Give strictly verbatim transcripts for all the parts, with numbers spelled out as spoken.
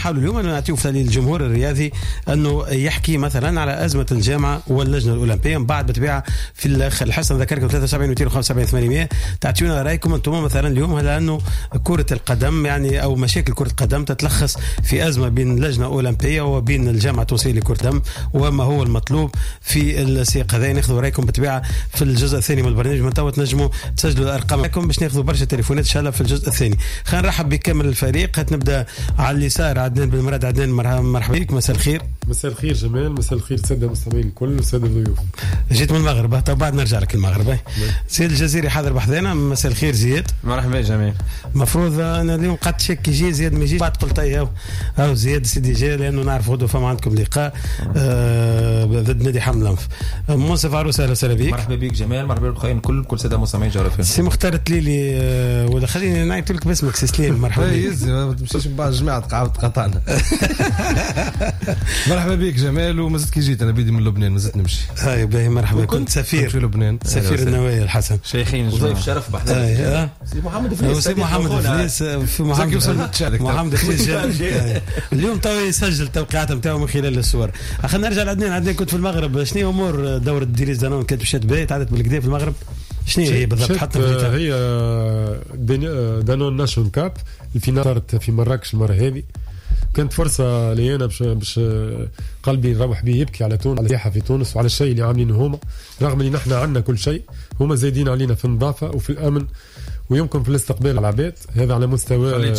حاولوا اليوم أن نعطيه للجمهور الرياضي أنه يحكي مثلا على أزمة الجامعة واللجنة الأولمبية. من بعد بتبيع في الحصة ذكركم ثلاثة وسبعين مئتين وخمسة وسبعين ثمانمائة تعطيونا رأيكم أنتم مثلا اليوم على أنه كرة القدم يعني أو مشاكل كرة القدم تتلخص في أزمة بين لجنة أولمبية وبين الجامعة التونسية لكرة القدم، وما هو المطلوب في السياق هذا. ناخذوا رأيكم بتبيع في الجزء الثاني من البرنامج. من توا تنجموا تسجلوا الأرقام لكم باش ناخذوا برشا تليفونات إن شاء الله في الجزء الثاني. خلينا نرحب بكامل الفريق. هتنبدأ على اليسار عدنان بن مراد. عدنان مرحبا بك. مساء الخير. مساء الخير جمال. مساء الخير سادة المستمعين الكل وسادة الضيوف. جيت من المغرب طب بعد نرجع لك المغرب. سيد الجزيري حاضر بحذانا. مساء الخير زياد. مرحبا جمال. مفروض انا اليوم قد شك يجي زياد ما يجيش بعد قلت اياه او زياد سيدي جاي لانه نعرف غدوه فما عندكم لقاء آه ضد نادي حمل الانف. منصف عروس اهلا وسهلا بك. مرحبا بك جمال. مرحبا بالخير كل كل ساده مستمعين جرفين. سي مختار تليلي آه ولا خليني نعيط لك باسمك سي سليم. مرحبا بك. يزي ما تمشيش من بعد جماعه تقعد قطعنا. مرحبا بك جمال. ومازلت كي جيت انا بيدي من لبنان مازلت نمشي. هاي باهي مرحبا. كنت سفير في لبنان سفير النوايا الحسن شيخين ضيف شرف بحذانا. سي محمد فليس. سي محمد فليس في محمد محمد فليس اليوم تو يسجل التوقيعات نتاعو من خلال الصور. خلينا نرجع لعدنان. عدنان كنت في المغرب شنو امور دوره ديريز دانون كانت مشات باهي تعدت بالكدا في المغرب شنو هي بالضبط؟ حتى هي دانون ناشون كاب الفينال صارت في مراكش المره هذه. كانت فرصه لي انا باش باش قلبي نروح بيه يبكي على تونس على السياحه في تونس وعلى الشيء اللي عاملينه هما، رغم ان احنا عندنا كل شيء هما زايدين علينا في النظافه وفي الامن ويمكن في الاستقبال العباد. هذا على مستوى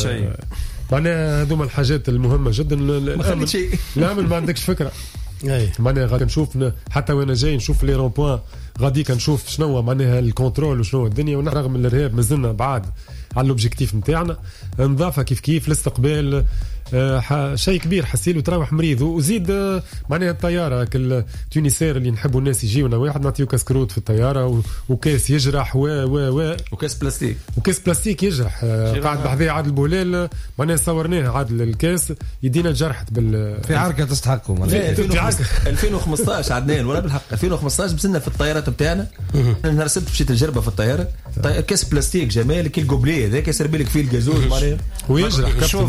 معناها هذوما الحاجات المهمه جدا. الامن الامن ما عندكش فكره. معناها غادي نشوف حتى وانا جاي نشوف لي رون بوين غادي كنشوف شنو معناها الكنترول وشنو الدنيا. ورغم الارهاب مازلنا بعاد على الاوبجيكتيف نتاعنا. النظافه كيف كيف الاستقبال آه شيء كبير حسيل وتروح مريض. وزيد آه معناها الطياره التونسير اللي نحبوا الناس يجيونا واحد نعطيو كاسكروت في الطياره وكاس يجرح و و و وكاس بلاستيك وكاس بلاستيك يجرح آه قاعد بحذايا عادل بولال معناها صورناه عادل الكاس يدينا جرحت بال في عركه تستحقوا ألفين وخمسطاش عدنان ولا بالحق ألفين وخمسطاش بسنا في الطيارات بتاعنا. انا رسبت مشيت الجربه في الطياره كاس بلاستيك جمال كي القبليه ذاك يسرب لك فيه الجازوز معناها ويجرح.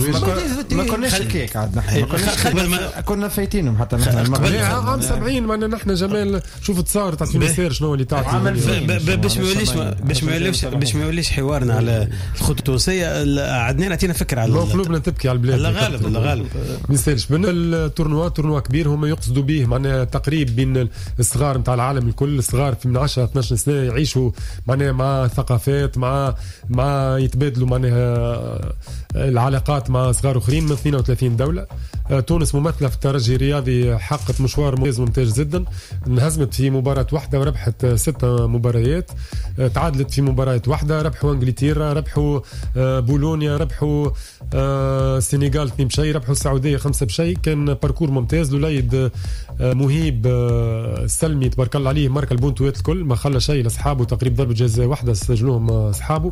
ما كناش هيك عاد نحن كنا فايتينهم حتى نحن عام سبعين معنا نحن جمال. شوف تصاور تاع تونسير شنو اللي تعطي باش ما يوليش باش ما يوليش باش ما يوليش حوارنا على الخطوط التونسيه. عدنان عطينا فكره على قلوبنا تبكي على البلاد. لا غالب لا غالب ما يصيرش بين التورنوا تورنوا كبير هم يقصدوا به معناها تقريب بين الصغار نتاع العالم الكل. الصغار في من عشرة اثنا عشر سنه يعيشوا معناها مع ثقافات مع مع يتبادلوا معناها العلاقات مع صغار اخرين من اثنين وثلاثين دوله. تونس ممثله في الترجي الرياضي حققت مشوار ممتاز ممتاز جدا. انهزمت في مباراه واحده وربحت ستة مباريات. تعادلت في مباراه واحده. ربحوا انجلترا ربحوا بولونيا ربحوا السنغال اثنين بشيء ربحوا السعوديه خمسة بشيء. كان باركور ممتاز. لوليد مهيب السلمي تبارك الله عليه مارك البونتوات الكل ما خلى شيء لاصحابه تقريبا ضربه جزاء واحده سجلوهم اصحابه.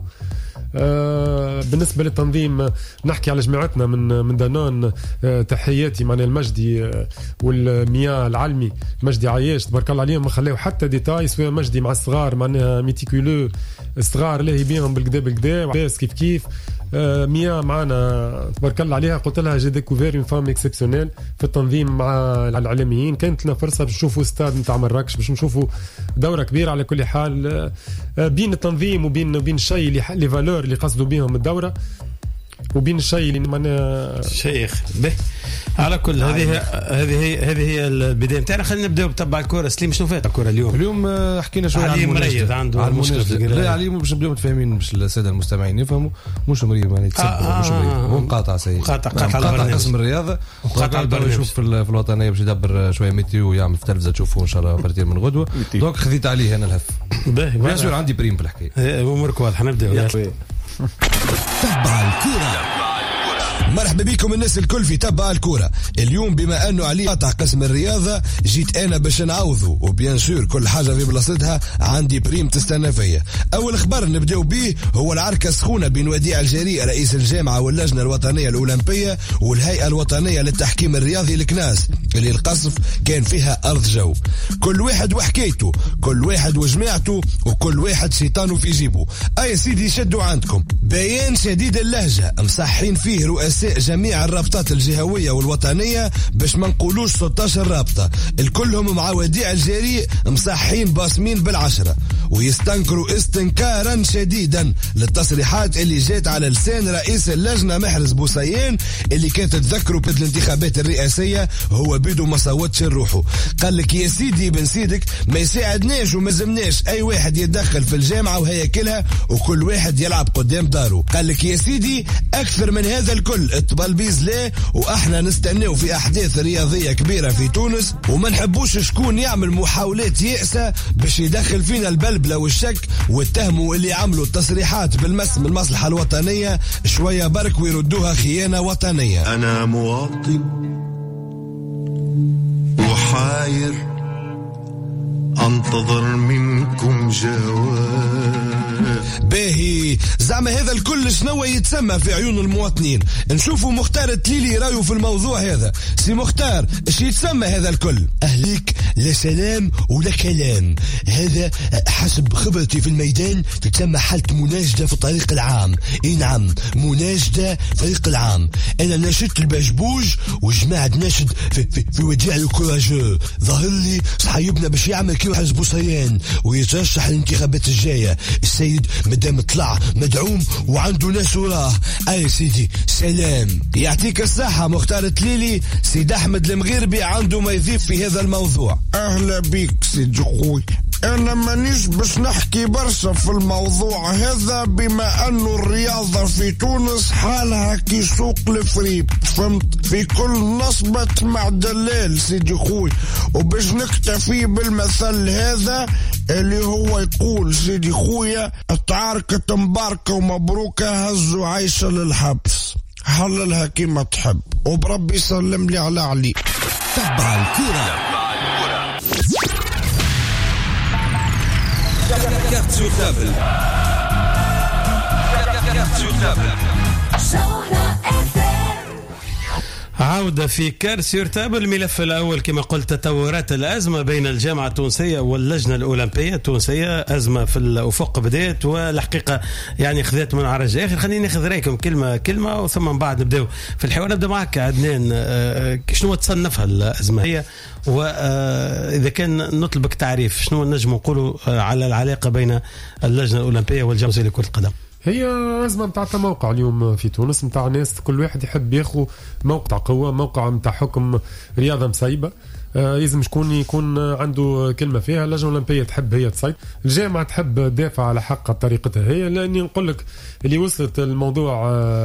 آه بالنسبه للتنظيم نحكي على جماعتنا من من دانون. آه تحياتي معنا المجدي آه والمياه العلمي مجدي عياش تبارك الله عليهم ما خلاو حتى ديتاي سواء مجدي مع الصغار معناها ميتيكولو الصغار لاهي بيهم بالكدا بالكدا وعباس كيف كيف. آه مياه معنا تبارك الله عليها. قلت لها جي ديكوفير اون فام اكسبسيونيل في التنظيم مع العالميين. كانت لنا فرصه باش نشوفوا استاد نتاع مراكش باش نشوفوا دوره كبيره. على كل حال آه بين التنظيم وبين وبين الشيء اللي لي فالور اللي قصدوا بهم الدوره وبين الشيء اللي معنا شيخ به. على كل هذه هذه هي هذه هي البدايه نتاعنا. خلينا نبداو بتبع الكره. سليم شنو فات الكره اليوم؟ اليوم حكينا شويه على مريض عنده مشكله. لا علي باش نبداو متفاهمين باش الساده المستمعين يفهموا. مش مريض يعني يتسبب آه مش مريض هو مقاطع سيء قاطع قاطع قسم الرياضه وقاطع البرنامج. يشوف في الوطنيه باش يدبر شويه ميتيو ويعمل في التلفزه تشوفوا ان شاء الله برتين من غدوه. دونك خذيت عليه انا الهف بيان سور عندي بريم في الحكايه. امورك واضحه. نبداو تبع الكره. مرحبا بكم الناس الكل في تبع الكرة. اليوم بما انه علي قطع قسم الرياضة جيت انا باش نعوضه وبيان سور كل حاجة في بلاصتها. عندي بريم تستنى فيا. اول خبر نبداو به هو العركة سخونة بين وديع الجريء رئيس الجامعة واللجنة الوطنية الأولمبية والهيئة الوطنية للتحكيم الرياضي الكناس اللي القصف كان فيها أرض جو. كل واحد وحكايته كل واحد وجماعته وكل واحد شيطانه في جيبه. اي سيدي شدوا عندكم بيان شديد اللهجة مصحين فيه رؤساء رؤساء جميع الرابطات الجهوية والوطنية، باش ما نقولوش ستة عشر رابطة، الكلهم مع وديع الجريء مصحين باسمين بالعشرة، ويستنكروا استنكارا شديدا للتصريحات اللي جات على لسان رئيس اللجنة محرز بوسيان، اللي كانت تذكروا في الانتخابات الرئاسية هو بيدو ما صوتش روحه. قال لك يا سيدي بن سيدك ما يساعدناش وما زمناش اي واحد يتدخل في الجامعة وهيكلها وكل واحد يلعب قدام داره. قال لك يا سيدي اكثر من هذا الكل الطبلبيز لا، واحنا نستناو في احداث رياضية كبيرة في تونس، وما نحبوش شكون يعمل محاولات يأسة باش يدخل فينا البلبلة والشك، واتهموا اللي عملوا التصريحات بالمس من المصلحة الوطنية شوية برك ويردوها خيانة وطنية. أنا مواطن وحاير أنتظر منكم جواب. باهي زعما هذا الكل شنو يتسمى في عيون المواطنين؟ نشوفوا مختار التليلي رايو في الموضوع هذا. سي مختار ايش يتسمى هذا الكل؟ اهليك لا سلام ولا كلام، هذا حسب خبرتي في الميدان تتسمى حالة مناشدة في الطريق العام. اي نعم مناشدة فريق العام. انا ناشدت البجبوج وجماعة ناشد في, في, في وديع الكوراجو. ظهر لي صحيبنا باش يعمل كيف حزب بوسيان ويترشح الانتخابات الجاية. السيد مدام طلع مدعوم وعنده ناس وراه. اي سيدي سلام يعطيك الصحة مختار تليلي. سيد احمد المغيربي عنده ما يضيف في هذا الموضوع. اهلا بيك سيد خوي. انا مانيش باش نحكي برشا في الموضوع هذا، بما انه الرياضة في تونس حالها كي سوق الفريب، فهمت؟ في كل نصبة مع دلال سيدي خوي. وباش نكتفي بالمثل هذا اللي هو يقول سيدي خويا تعاركة مباركة ومبروكة هزوا عايشة للحبس، حللها كيما تحب وبربي سلم لي على علي. تبع الكرة كارت سور تابل. كارت سور تابل. عودة في كارت يرتابل. الملف الأول كما قلت تطورات الأزمة بين الجامعة التونسية واللجنة الأولمبية التونسية. أزمة في الأفق بدأت والحقيقة يعني خذت من عرج آخر. خليني ناخذ رأيكم كلمة كلمة وثم من بعد نبدأ في الحوار. نبدأ معك عدنان، شنو تصنفها الأزمة هي، وإذا كان نطلبك تعريف شنو نجم نقوله على العلاقة بين اللجنة الأولمبية والجامعة لكرة القدم؟ هي أزمة متاع موقع اليوم في تونس، متاع ناس كل واحد يحب ياخو موقع قوة، موقع متاع حكم رياضة مسيبة. لازم شكون يكون عنده كلمة فيها. اللجنة الأولمبية تحب هي تصيد، الجامعة تحب تدافع على حق طريقتها هي. لأني نقول لك اللي وصلت الموضوع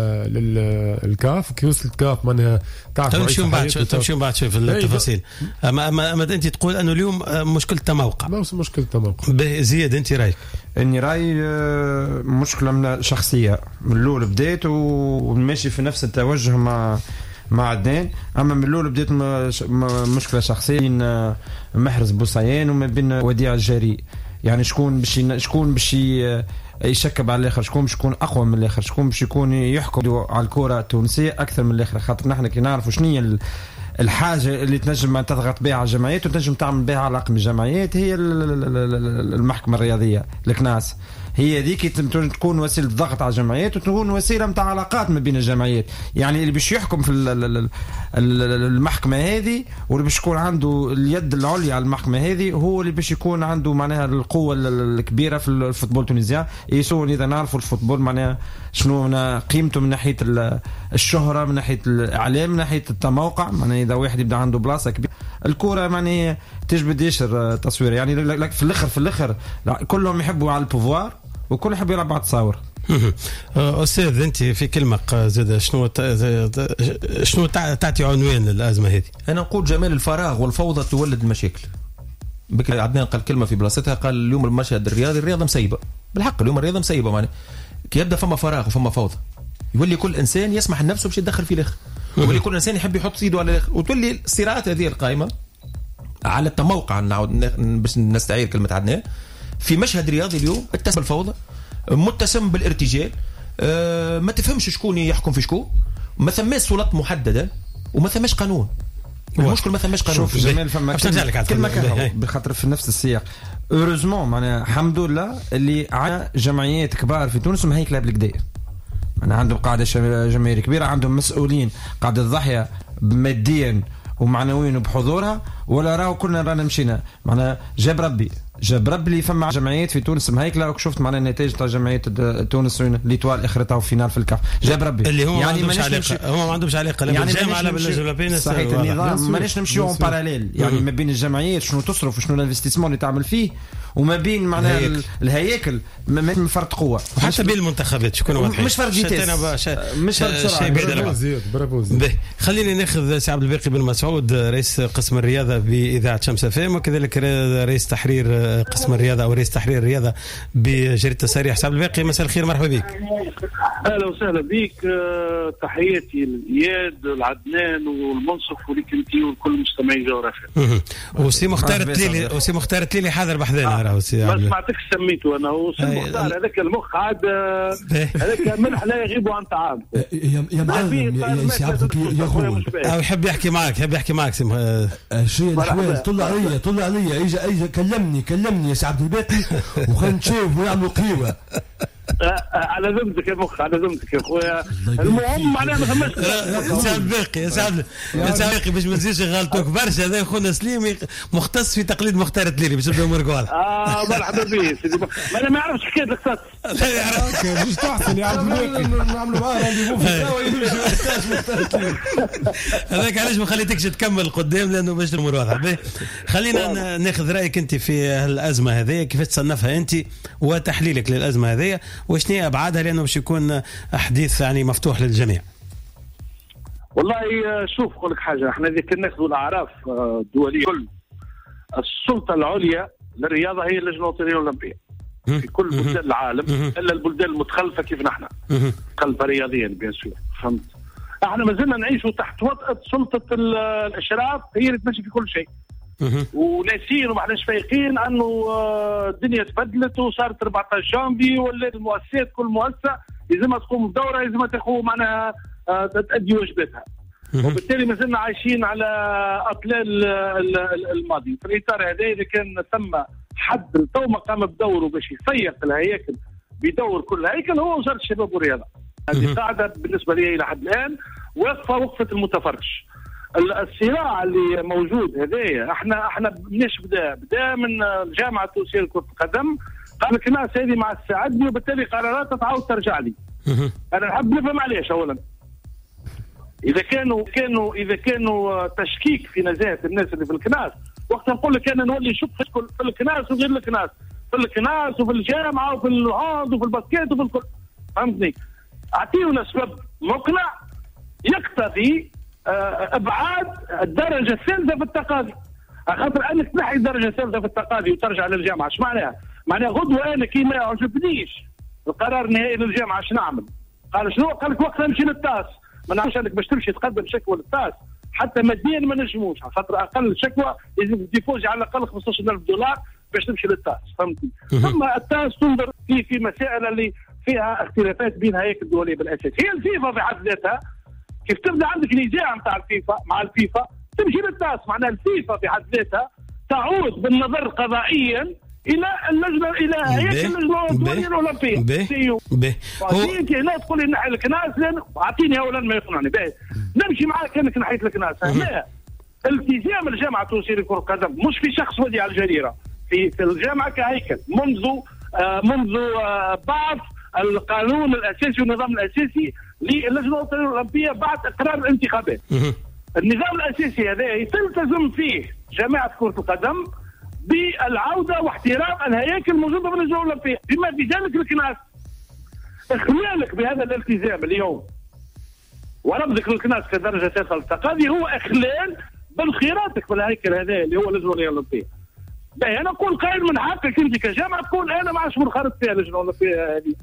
للكاف كي وصلت الكاف معناها تعرف تمشيون بعد شوي تمشيون بعد شوي في التفاصيل. أما أما أما أنت تقول أنه اليوم مشكلة موقع، ما هو مشكلة موقع. زياد أنت رأيك؟ اني راي مشكله من شخصيه من الاول بديت وماشي في نفس التوجه مع مع عدنان. اما من الاول بديت مشكله شخصيه بين محرز بوسيان وما بين وديع الجريء. يعني شكون باش شكون باش يشكب على الاخر، شكون باش يكون اقوى من الاخر، شكون باش يكون يحكم على الكره التونسيه اكثر من الاخر. خاطر نحن كي نعرفوا شنو الحاجة اللي تنجم تضغط بها على الجمعيات وتنجم تعمل بها على رقم الجمعيات هي المحكمة الرياضية الكناس. هي ذيك تكون وسيلة ضغط على الجمعيات وتكون وسيلة متاع علاقات ما بين الجمعيات. يعني اللي باش يحكم في المحكمة هذه واللي باش يكون عنده اليد العليا على المحكمة هذه هو اللي باش يكون عنده معناها القوة الكبيرة في الفوتبول التونسي. يسون إذا نعرفوا الفوتبول معناها شنو قيمته من ناحية الشهرة، من ناحية الإعلام، من ناحية التموقع. معناها إذا واحد يبدأ عنده بلاصة كبيرة الكرة معناها تجبد يشر تصوير. يعني في الآخر في الآخر كلهم يحبوا على البوفوار وكل يحب يلعب على التصاور. أستاذ أنت في كلمة زاد شنو شنو تعطي عنوان للأزمة هذه؟ أنا نقول جمال الفراغ والفوضى تولد المشاكل. بكرة عدنان قال كلمة في بلاصتها، قال اليوم المشهد الرياضي الرياضة مسيبة. بالحق اليوم الرياضة مسيبة، معناه كي يبدأ فما فراغ وفما فوضى يولي كل إنسان يسمح لنفسه باش يتدخل في الآخر، يولي كل إنسان يحب يحط سيده على الآخر، وتولي الصراعات هذه القائمة على التموقع. نعود باش نستعير كلمة عدنان في مشهد رياضي اليوم اتسم بالفوضى، متسم بالارتجال. أه ما تفهمش شكون يحكم في شكون، ما ثماش سلطات محدده وما ثماش قانون. المشكل ما ثماش قانون. شوف جمال فما كلمه, كلمة بخاطر في نفس السياق. اوروزمون معناها الحمد لله اللي عندنا جمعيات كبار في تونس ومهيكله بالكدا. أنا عندهم قاعدة جماهيرية كبيرة، عندهم مسؤولين قاعدة ضحية ماديا ومعنويا وبحضورها، ولا راهو كلنا رانا مشينا معنا جاب ربي جاب ربي اللي فما جمعيات في تونس مهيكله، راك شفت معنا النتائج تاع جمعيه تونس ليتوال اخرتها في فينال في الكاف جاب ربي اللي هو يعني ما عندهمش علاقه، هو ما عندهمش علاقه لا يعني بالجامعه لا بالجولابين. صحيح النظام ماناش نمشيو اون باراليل يعني ما بين الجمعيات شنو تصرف وشنو الانفستيسمون اللي تعمل فيه، وما بين معناها الهياكل من فرق قوه، وحتى بين المنتخبات شكون واضحين مش فرق فيتيس مش فرق سرعه. برافو زياد برافو زياد. خليني ناخذ سي عبد الباقي بن مسعود رئيس قسم الرياضه باذاعه شمس اف ام، وكذلك رئيس تحرير قسم الرياضه او رئيس تحرير الرياضه بجريده الصريح. سي عبد الباقي مساء الخير، مرحبا بك. اهلا وسهلا بك، تحياتي لإياد العدنان والمنصف وليك انت وكل مستمعي جغرافيا. وسي مختار التليلي وسي مختار التليلي حاضر بحذانا راهو سي ما سمعتكش سميته انا وسي مختار هذاك المخ عاد هذاك ملح لا يغيب عن طعام يا معلم يا سي عبد يا خويا او يحب يحكي معك يحب يحكي معك شي الاحوال طلع عليا طلع عليا اجى اجى كلمني كلمني يا سي عبد الباقي وخلينا نشوف ويعملوا قيوه على ذمتك يا مخ على ذمتك يا خويا. المهم معناها ما فماش سي عبد الباقي يا سي عبد الباقي باش ما نزيدش نغلطوك برشا، هذا خونا سليم مختص في تقليد مختار التليلي باش نبداو امورك واضحه. اه مرحبا بك سيدي، ما انا ما نعرفش حكايه القصص لا يعرف مش تحسن يا عبد الباقي نعملوا معاه رانديفو في السوا يمشي مختار التليلي. هذاك علاش ما خليتكش تكمل قدام لانه باش الامور واضحه. خلينا ناخذ رايك انت في الازمه هذه، كيف تصنفها انت وتحليلك للازمه هذه وشنو ابعادها، لانه باش يكون حديث يعني مفتوح للجميع. والله شوف نقول لك حاجه، احنا اذا كنا ناخذوا الاعراف الدوليه كل السلطه العليا للرياضه هي اللجنه الوطنيه الاولمبيه في كل بلدان العالم الا البلدان المتخلفه كيف نحن متخلفه رياضيا بيان سور، فهمت؟ احنا ما زلنا نعيشوا تحت وطأة سلطه الاشراف هي اللي تمشي في كل شيء، وناسين وما احناش فايقين انه الدنيا تبدلت وصارت أربعة عشر جانفي ولا المؤسسات كل مؤسسه لازم تقوم بدورها لازم تاخذ معناها تأدي واجباتها، وبالتالي ما زلنا عايشين على اطلال الماضي. في الاطار هذا اذا كان ثم حد التو ما قام بدوره باش يفيق الهياكل بدور كل هيكل هو وزاره الشباب والرياضه. هذه قاعده بالنسبه لي الى حد الان واقفه وقفه المتفرج. الصراع اللي موجود هذايا احنا احنا مناش بدا بدا من الجامعه التونسيه لكره القدم، قال لك الناس هذه ما تساعدني وبالتالي قرارات تعاود ترجع لي. انا نحب نفهم علاش. اولا اذا كانوا كانوا اذا كانوا تشكيك في نزاهه الناس اللي في الكناس، وقت نقول لك انا نولي نشك في الكناس وغير الكناس، في الكناس وفي الجامعه وفي الهاند وفي الباسكيت وفي الكل، فهمتني؟ اعطيونا سبب مقنع يقتضي ابعاد الدرجه الثالثه في التقاضي، خاطر انك تنحي الدرجه الثالثه في التقاضي وترجع للجامعه ايش معناها؟ معناها غدوه انا كي ما يعجبنيش القرار النهائي للجامعه ايش نعمل؟ قال شنو؟ قال لك وقتها نمشي للتاس، ما نعرفش انك باش تمشي تقدم شكوى للتاس حتى ماديا ما نجموش، خاطر اقل شكوى لازم ديبوزي على الاقل خمسطاش ألف دولار باش تمشي للتاس، فهمتني؟ ثم التاس تنظر في في مسائل اللي فيها اختلافات بين هياكل الدوليه بالاساس، هي الفيفا في حد ذاتها كيف تبدا عندك نزاع نتاع الفيفا مع الفيفا تمشي للتاس، معناها الفيفا في حد ذاتها تعود بالنظر قضائيا الى اللجنه الى هيئه اللجنه الدوليه الاولمبيه. باهي انت هنا تقول لي نحي الكناس لان اعطيني اولا ما يقنعني. باهي نمشي معاك كانك نحيت الكناس. لا، التزام الجامعه التونسيه لكره القدم مش في شخص ودي على الجريره، في في الجامعه كهيكل منذ آه منذ آه بعث القانون الاساسي والنظام الاساسي للجنه الوطنيه الاولمبيه بعد اقرار الانتخابات. النظام الاساسي هذا تلتزم فيه جماعه كره القدم بالعوده واحترام الهياكل الموجوده في اللجنه الاولمبيه بما في ذلك الكناس. اخلالك بهذا الالتزام اليوم ورفضك للكناس كدرجه ثالثه للتقاضي هو اخلال بانخراطك في الهيكل هذا اللي هو اللجنه الاولمبيه. باهي انا نقول قائل من حقك انت كجامعه تقول انا ما عادش منخرط فيها اللجنه الاولمبيه هذه،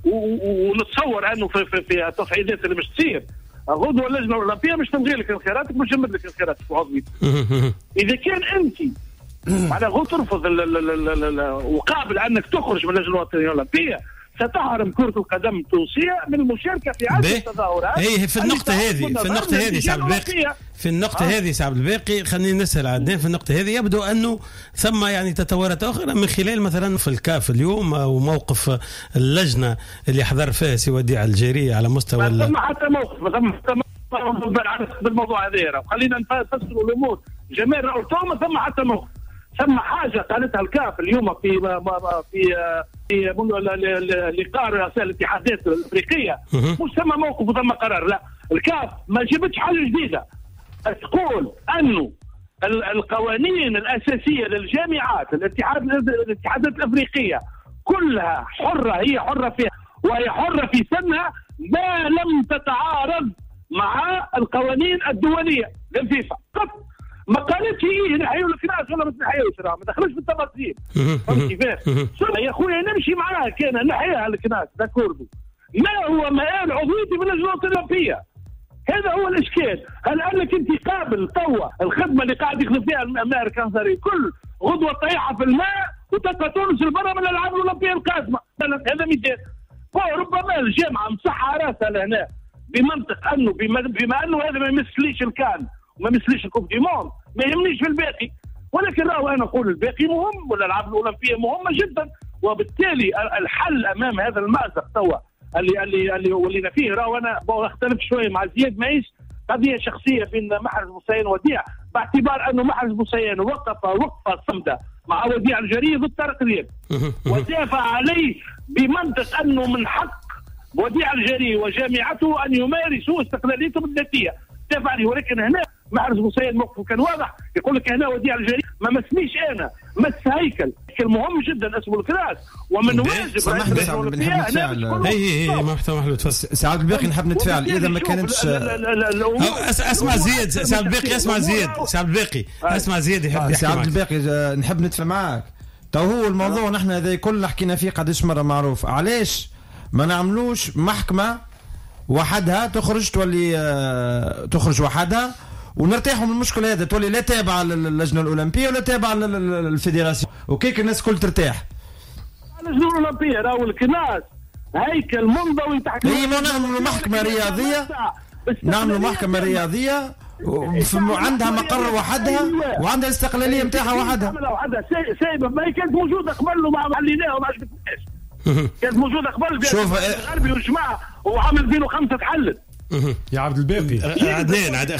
ونتصور انه في, في, في التصعيدات اللي باش تصير غدوه اللجنه الاولمبيه باش تلغي لك انخراطك باش تجمد لك انخراطك وعضويتك. اذا كان انت معناها غو ترفض وقابل انك تخرج من اللجنه الوطنيه الاولمبيه ستحرم كرة القدم التونسية من المشاركة في عدد التظاهرات. اي في النقطة هذه في النقطة هذه سعد الباقي في النقطة آه. هذه سعد الباقي خليني نسأل عدنان في النقطة هذه. يبدو أنه ثم يعني تطورات أخرى من خلال مثلا في الكاف اليوم وموقف اللجنة اللي حضر فيها سي وديع الجيري على مستوى ما ثم حتى موقف ما ثم حتى موقف بالموضوع هذا. خلينا نفسروا الأمور جميع رأوتهم. ما ثم حتى موقف ثم حاجة قالتها الكاف اليوم في في في لقاء رؤساء الاتحادات الأفريقية. مش ثم موقف وثم قرار، لا الكاف ما جابتش حاجة جديدة. تقول أنه القوانين الأساسية للجامعات الاتحاد الاتحادات الأفريقية كلها حرة، هي حرة فيها وهي حرة في سنها ما لم تتعارض مع القوانين الدولية للفيفا. قط ما قالتش ايه نحيوا الكناس ولا ما نحيوش، راه ما دخلش في التفاصيل. فهمت كيفاش؟ يا خويا نمشي معاه كان نحيها الكناس داكوردو. ما هو مآل عضويتي من اللجنة الأولمبية؟ هذا هو الاشكال. هل انك انت قابل توا الخدمه اللي قاعد يخدم فيها الماهر كانزاري كل غدوه طيحه في الماء وتبقى تونس البرة من الالعاب الاولمبيه القادمه؟ هذا مثال. ربما الجامعه مصحه راسها لهنا بمنطق انه بما, بما انه هذا ما يمثليش الكان وما يمثليش الكوب دي موند ما يهمنيش في الباقي، ولكن راهو انا اقول الباقي مهم والالعاب الاولمبيه مهمه جدا. وبالتالي الحل امام هذا المأزق توا اللي اللي اللي ولينا فيه. راهو انا اختلف شويه مع زياد مايس قضيه شخصيه بين محرز بوسيان ووديع، باعتبار انه محرز بوسيان وقف وقفه صمده مع وديع الجري ضد طارق دياب ودافع عليه بمنطق انه من حق وديع الجري وجامعته ان يمارسوا استقلاليتهم الذاتيه، دافع عليه. ولكن هنا محرز بوسيان موقفه كان واضح، يقول لك هنا وديع الجري ما مسنيش انا، مس هيكل مهم جدا اسمه الكراس ومن واجب سمح لي بنحب نتفاعل. اي اي محتوى محلول سعد الباقي نحب نتفاعل اذا ما كانتش اسمع زياد. سعد الباقي اسمع زياد. سعد الباقي اسمع زياد يحب سعد الباقي نحب نتفاعل معك. تو هو الموضوع نحن هذا كل حكينا فيه قداش مره معروف. علاش ما نعملوش محكمه وحدها تخرج تولي تخرج وحدها ونرتاحوا من المشكل هذا، تولي لا تابعه للجنه الاولمبيه ولا تابعه للفيدراسيون وكيك الناس كل ترتاح. اللجنه الاولمبيه راهو الكناس هيكل منضوي تحت اي ما نعملوا محكمه رياضيه، نعملوا محكمه رياضيه وعندها مقر وحدها وعندها الاستقلاليه نتاعها وحدها. سايبه ما كانت موجوده قبل وما حليناها وما عجبتناش. كانت موجوده قبل شوف الغربي والجماعه وعام ألفين وخمسة تحلت. يا عبد الباقي عدنان عدنان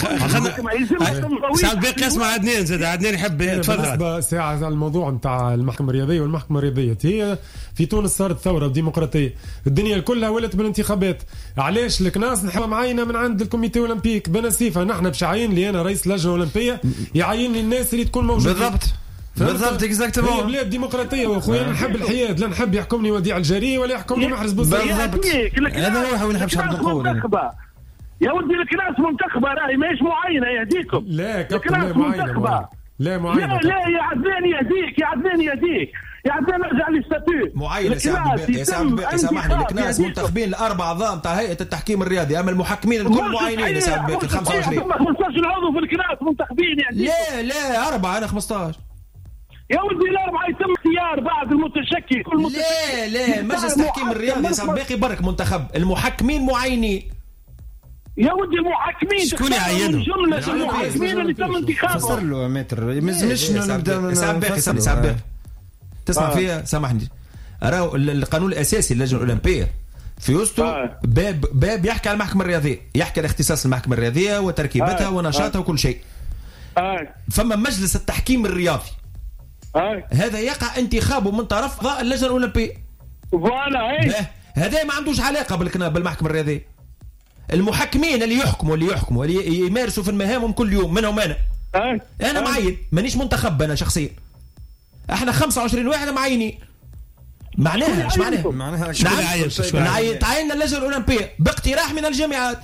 سعد الباقي اسمع عدنان زاد عدنان يحب يتفضل. ساعة على الموضوع نتاع المحكمة الرياضية والمحكمة الرياضية. هي في تونس صارت ثورة وديمقراطية، الدنيا كلها ولت بالانتخابات. علاش الكناس نحب معينة من عند الكوميتي الأولمبيك بنسيفة نحن باش عاين لي أنا رئيس اللجنة الأولمبية يعين لي الناس اللي تكون موجودة. بالضبط بالضبط اكزاكتومون. هي بلاد ديمقراطيه واخويا نحب الحياد، لا نحب يحكمني وديع الجري ولا يحكمني محرز بوسيان. بالضبط هذا هو اللي نحبش حد نقول. يا ودي الكناس منتخبه راهي ماهيش معينه يهديكم. لا كابتن لا معينه لا معينه. لا لا يا عدنان يهديك يا عدنان يهديك يا عدنان ارجع للستاتيو معينه. يا سامحني سامحني الكناس منتخبين الاربع اعضاء تاع هيئه التحكيم الرياضي، اما المحكمين الكل معينين يا سامحني ال خمسة وعشرين خمسطاش عضو في الكناس منتخبين يعني. لا لا اربعه انا خمسطاش يا ودي الاربعه يتم اختيار بعد المتشكل كل متشكل. لا لا مجلس التحكيم الرياضي سامحني باقي برك منتخب، المحكمين معينين. يا ودي المحكمين شكون يعينهم؟ جمله المحكمين اللي تم انتخابهم. فسر له متر مش نبدا سعد باقي سعد باقي تسمع فيها سامحني. راهو القانون الاساسي للجنه الاولمبيه في وسطه باب باب يحكي على المحكمه الرياضيه، يحكي على اختصاص المحكمه الرياضيه وتركيبتها ونشاطها وكل شيء. فما مجلس التحكيم الرياضي هذا يقع انتخابه من طرف اعضاء اللجنه الاولمبيه. فوالا هذا ما عندوش علاقه بالمحكمه الرياضيه. المحكمين اللي يحكموا اللي يحكموا اللي يمارسوا في المهامهم كل يوم منهم انا أي. انا معين مانيش منتخب انا شخصيا. احنا خمسة وعشرين واحد معينين. معناها ايش معناها؟ معناها نعين تعيننا اللجنه الاولمبيه باقتراح من الجامعات.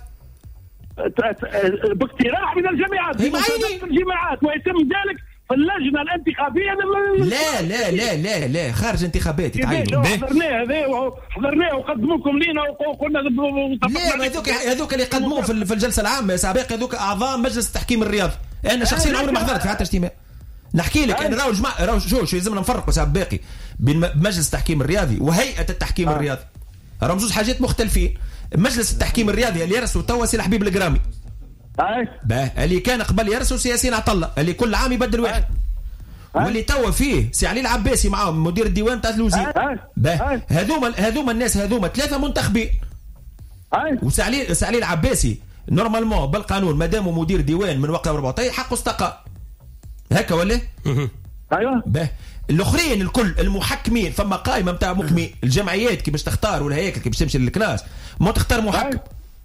باقتراح من الجامعات هي معينين الجامعات ويتم ذلك في اللجنه الانتخابيه. لا لا لا لا لا خارج انتخابات يتعينوا. حضرناه هذا حضرناه وقدموكم لينا وقلنا لا هذوك هذوك اللي قدموه في الجلسه العامه سابقا هذوك اعضاء مجلس التحكيم الرياضي. انا شخصيا عمري ما حضرت في حتى اجتماع. نحكي لك انا راهو جماعه راهو شو شو لازمنا نفرقوا ساعه باقي بين مجلس التحكيم الرياضي وهيئه التحكيم الرياضي. راهم زوج حاجات مختلفين. مجلس التحكيم الرياضي اللي يرسو توا سي الحبيب القرامي. اي باه اللي كان قبل يرسو سي ياسين عطله اللي كل عام يبدل واحد. واللي توا فيه سي علي العباسي معاهم مدير الديوان تاع الوزير. باه هذوما هذوما الناس هذوما ثلاثه منتخبين. وسي علي سي علي العباسي نورمالمون بالقانون مادام مدير ديوان من وقت الرباطي حقه استقاء. هكا ولا؟ ايوه. باه الاخرين الكل المحكمين فما قائمه نتاع محكمين الجمعيات كي باش تختار ولا هيك كي باش تمشي للكلاس ما تختار محكم.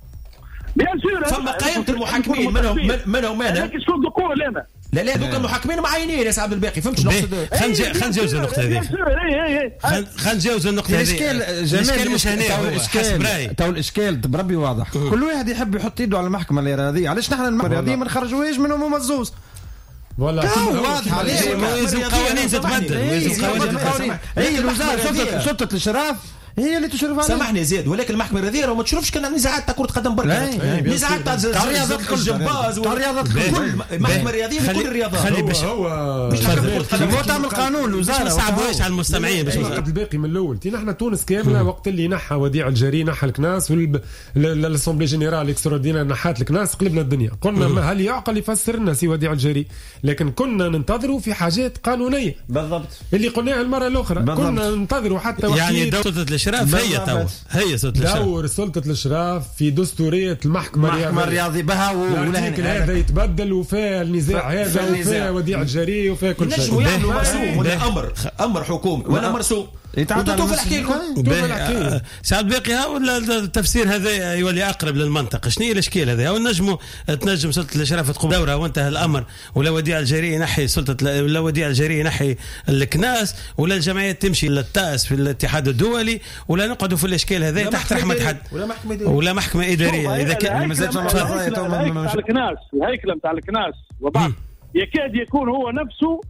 فما قائمه المحكمين منهم منهم انا هيك شكون نقول انا لا لا دوك المحكمين معينين يا سي عبد الباقي فهمتش نقصد. خلينا نجاوز النقطه هذه خلينا نجاوز النقطه هذه. الاشكال مش هنا هو الاشكال تو الاشكال بربي واضح. كل واحد يحب يحط يده على المحكمه الرياضيه. علاش نحن المحكمه الرياضيه ما نخرجوهاش منهم مزوز والله واضح عليه. لازم قوانين تتبدل لازم قوانين. هي الوزاره سلطه الاشراف هي اللي تشرف عليها. سامحني زيد ولكن المحكمه الرياضيه ما تشوفش كان نزاعات تاع كره قدم برك نزاعات تاع الرياضات الجمباز والرياضات كل المحكمه الرياضيه في كل الرياضات. خلي باش هو مش هو تعمل قانون الوزاره ما صعبوش على المستمعين باش عبد الباقي من الاول تي نحن تونس كامله وقت اللي نحى وديع الجري نحى الكناس والاسامبلي جينيرال اكستراordinaire نحات الكناس قلبنا الدنيا. قلنا هل يعقل يفسر لنا سي وديع الجري لكن كنا ننتظروا في حاجات قانونيه بالضبط اللي قلناها المره الاخرى. كنا ننتظروا حتى يعني دولة الاشراف هي تو هي سلطة الاشراف دور سلطة الاشراف في دستورية المحكمة الرياضية بها ولا هذا يتبدل وفاء النزاع هذا وفاء وديع الجري وفاء كل شيء. نجموا يعملوا مرسوم ولا امر امر حكومي ولا مرسوم يتعدى الحكي لكم سعد باقي ولا التفسير هذا يولي اقرب للمنطق. شنو هي الاشكال هذا؟ او نجموا تنجم سلطة الاشراف تقوم دوره وانتهى الامر ولا وديع الجري ينحي سلطة ولا وديع الجري ينحي الكناس ولا الجمعيات تمشي للتاس في الاتحاد الدولي ولا نقعدوا في الاشكال هذا تحت رحمة حد ولا محكمة ولا محكمة ادارية. اذا كان مازال تاع الكناس الهيكل نتاع الكناس وبعد يكاد يكون هو نفسه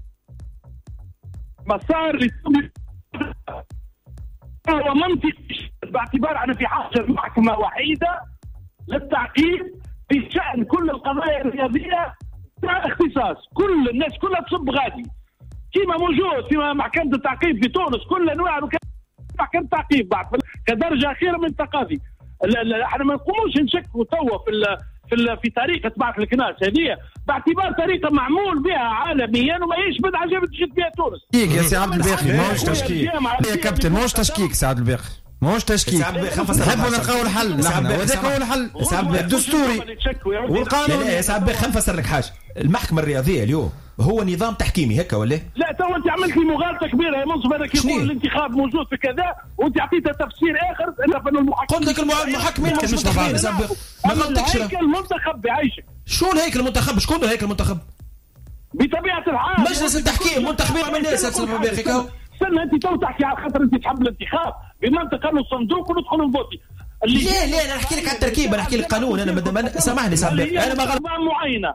مسار هو منطقي باعتبار أنا في حاجة محكمة وحيدة للتعقيب في شأن كل القضايا الرياضية مع اختصاص. كل الناس كلها تصب غادي كما موجود في محكمة التعقيب في تونس كل أنواع محكمة التعقيب بعد كدرجة أخيرة من الثقافي. احنا ما نقوموش نشكوا توا في ال في ال في طريقة بعث الكناس هذه باعتبار طريقة معمول بها عالميا وما يشبه عجبة تجد بها تونس. تشكيك يا سي عبد الباقي ماهوش تشكيك يا كابتن ماهوش تشكيك سي عبد الباقي ماهوش تشكيك. نحبوا نلقاو الحل وهذاك هو الحل الدستوري والقانون. يا سي عبد الباقي خلينا نفسر لك حاجة. المحكمة الرياضية اليوم هو نظام تحكيمي هكا ولا؟ لا تو انت عملت لي مغالطه كبيره يا منصف. هذاك يقول الانتخاب موجود في كذا وانت اعطيته تفسير اخر الا فانه المحكمين قلت لك المحكمين مش منتخبين. ما غلطتكش. الهيكل المنتخب بعيشك. شو الهيكل المنتخب؟ شكون الهيكل المنتخب؟ بطبيعه الحال مجلس التحكيم منتخبين من الناس. استنى انت تو تحكي على خاطر انت تحب الانتخاب بمنطق انه الصندوق وندخل نفوتي. لا لا انا نحكي لك على التركيب انا نحكي لك قانون. انا سامحني سامحني انا ما غلط معينه.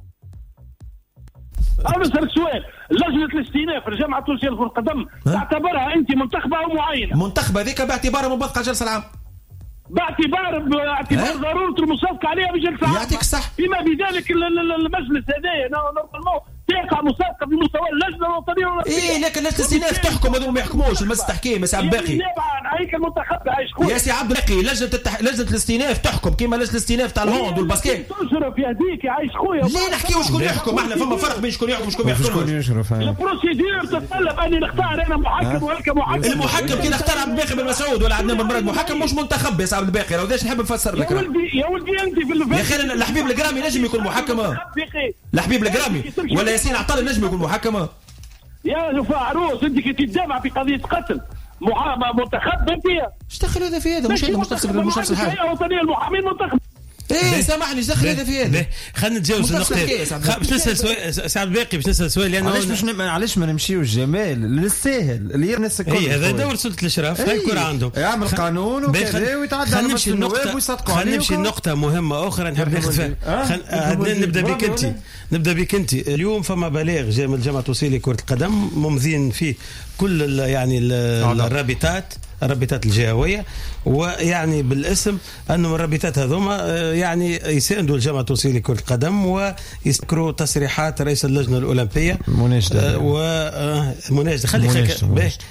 أنا أسألك سؤال. لجنة الاستئناف الجامعة التونسية لكرة القدم تعتبرها أنت منتخبة أو معينة؟ منتخبة ذيك باعتبارها مبثقة جلسة العام. باعتبار باعتبار ضرورة المصادقة عليها بجلسة العام. يعطيك الصح. بما بذلك المجلس هذايا نورمالمون تقع مسابقة بمستوى اللجنة الوطنية ولا إيه لكن لجنة الاستئناف تحكم هذول ما يحكموش. المجلس التحكيم يا سي عبد الباقي. هيك المنتخب عايش خويا. يا سي عبد الباقي لجنة التح... لجنة الاستئناف تحكم كيما لجنة الاستئناف تاع الهوند والباسكيت. تشرف يا هذيك عايش خويا. ليه نحكيو شكون يحكم؟ احنا فما فرق بين شكون يحكم وشكون يحكم. شكون يشرف؟ البروسيدور تتطلب اني نختار انا محكم وهلك محكم. المحكم كي نختار عبد الباقي بن مسعود ولا عدنان بن مراد محكم مش منتخب يا سي عبد الباقي. لو داش نحب نفسر لك. يا ولدي يا ولدي انت في يا اخي الحبيب القرامي نجم يكون محكم. الحبيب القرامي ولا ياسين عطال نجم يكون محكم. يا وفاء عروس انت كي تدافع في قضيه قتل محاماه منتخب انت ايش دخل هذا في هذا؟ مش هذا مش نفس مش نفس الحاجه. الهيئه الوطنيه للمحامين منتخب. ايه سامحني ايش دخل هذا في هذا؟ خلينا نتجاوز النقطه. باش نسال سؤال سعد باقي باش نسال سؤال لانه علاش مش علاش ما نمشيوش جمال للساهل اللي الناس الكل. اي هذا دور سلطه الاشراف هاي الكره عنده يعمل قانون وكذا ويتعدى على النواب ويصدقوا عليه. خلينا نمشي لنقطه مهمه اخرى نحب ناخذ فيها. نبدا بك انت نبدا بك انت. اليوم فما بلاغ جاي من الجامعه التونسيه لكره القدم ممضين فيه كل يعني الرابطات الرابطات الجهويه، ويعني بالاسم انه الرابطات هذوما يعني يساندوا الجامعه التونسيه لكره القدم ويذكروا تصريحات رئيس اللجنه الاولمبيه مناشده ومناشده خلي خليك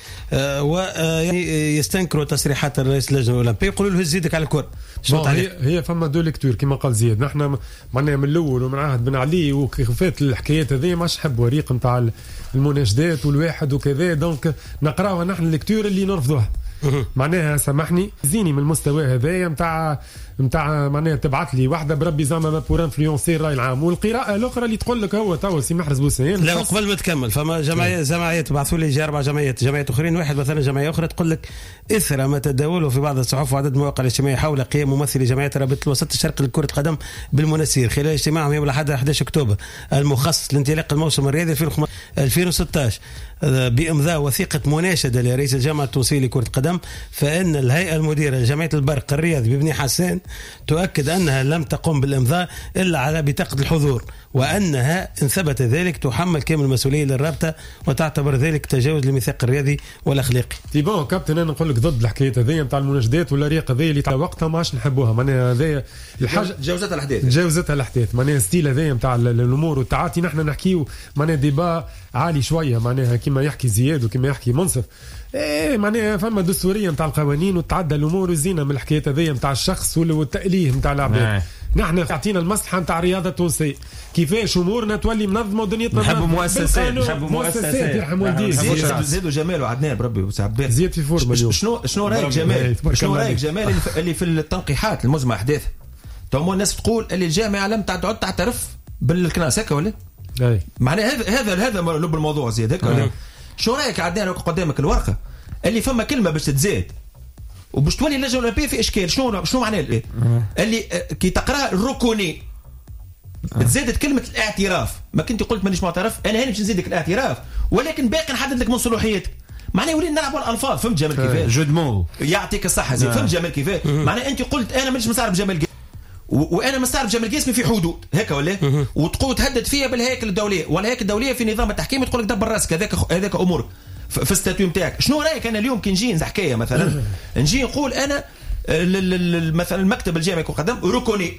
ويعني يستنكروا تصريحات الرئيس اللجنه الاولمبيه يقولوا له زيدك على الكره. هي هي فما دو ليكتور كما قال زياد، نحن معناها من الاول ومن عهد بن علي وكيفات الحكايات هذه ماش نحب وريق نتاع المناشدات والواحد وكذا، دونك نقراوها نحن الليكتور اللي نرفضوها. معناها سامحني زيني من المستوى هذايا نتاع نتاع معناها تبعت لي واحده بربي زعما ما بور انفلونسي الراي العام، والقراءه الاخرى اللي تقول لك هو تو سي محرز بوسين. لا قبل ما تكمل فما جمعيه جمعيات بعثوا لي اربع جمعيات جمعيات اخرين، واحد مثلا جمعيه اخرى تقول لك اثر ما تداوله في بعض الصحف وعدد المواقع الاجتماعيه حول قيام ممثلي جمعيات رابطه الوسط الشرقي لكره القدم بالمناسير خلال اجتماعهم يوم الاحد أحد عشر اكتوبر المخصص لانطلاق الموسم الرياضي ألفين وستة عشر بامضاء وثيقه مناشده لرئيس الجامعه التونسيه لكره القدم، فان الهيئه المديره لجمعيه البرق الرياضي ببني حسان تؤكد أنها لم تقم بالإمضاء إلا على بطاقة الحضور، وأنها إن ثبت ذلك تحمل كامل المسؤولية للرابطة وتعتبر ذلك تجاوز للميثاق الرياضي والأخلاقي. تيبون كابتن أنا نقول لك ضد الحكاية هذه نتاع المناشدات ولا ريق هذه اللي تاع وقتها ما عادش نحبوها، معناها هذه الحاجة تجاوزتها الأحداث تجاوزتها الأحداث معناها ستيل هذه نتاع الأمور والتعاطي. نحن نحكيو معناها ديبا عالي شوية معناها كما يحكي زياد وكما يحكي منصف. ايه معناها فما دستوريه نتاع القوانين وتعدى الامور وزينه من الحكايه هذيا نتاع الشخص والتاليه نتاع العباد. نحن عطينا المصلحه نتاع الرياضه التونسيه، كيفاش امورنا تولي منظمه ودنيتنا نحبوا مؤسسات نحبوا مؤسسات يرحم والديه. زيدوا جمال وعدنان بربي وسعبان زيد في فورمه اليوم. شنو شنو رايك جمال شنو رايك جمال اللي في التنقيحات المزمع احداث تو الناس تقول اللي الجامعه لم تعد تعترف بالكناس هكا ولا اي معناها هذا هذا هذا لب الموضوع زياد هكا ولا شو رايك عدنان قدامك الورقه اللي فما كلمه باش تزاد وباش تولي اللجنه الاولمبيه في اشكال شنو شنو معناه الايه اللي كي تقرا الركوني تزادت كلمه الاعتراف، ما كنت قلت مانيش معترف انا هنا باش نزيدك الاعتراف ولكن باقي نحدد لك من صلاحيتك. معناه ولينا نلعبوا الالفاظ. فهمت جمال كيفاش جود مو يعطيك الصحه زين. فهمت جمال كيفاش معناه انت قلت انا مانيش مستعرف جمال وانا مستعرف جمال القاسمي في حدود هكا ولا وتقول تهدد فيها بالهيكل الدوليه والهيكل الدوليه في نظام التحكيم تقول لك دبر راسك هذاك هذاك امور في الستاتيو نتاعك. شنو رايك انا اليوم كي نجي نزح حكايه مثلا نجي نقول انا مثلا المكتب الجامعي كره قدم ركوني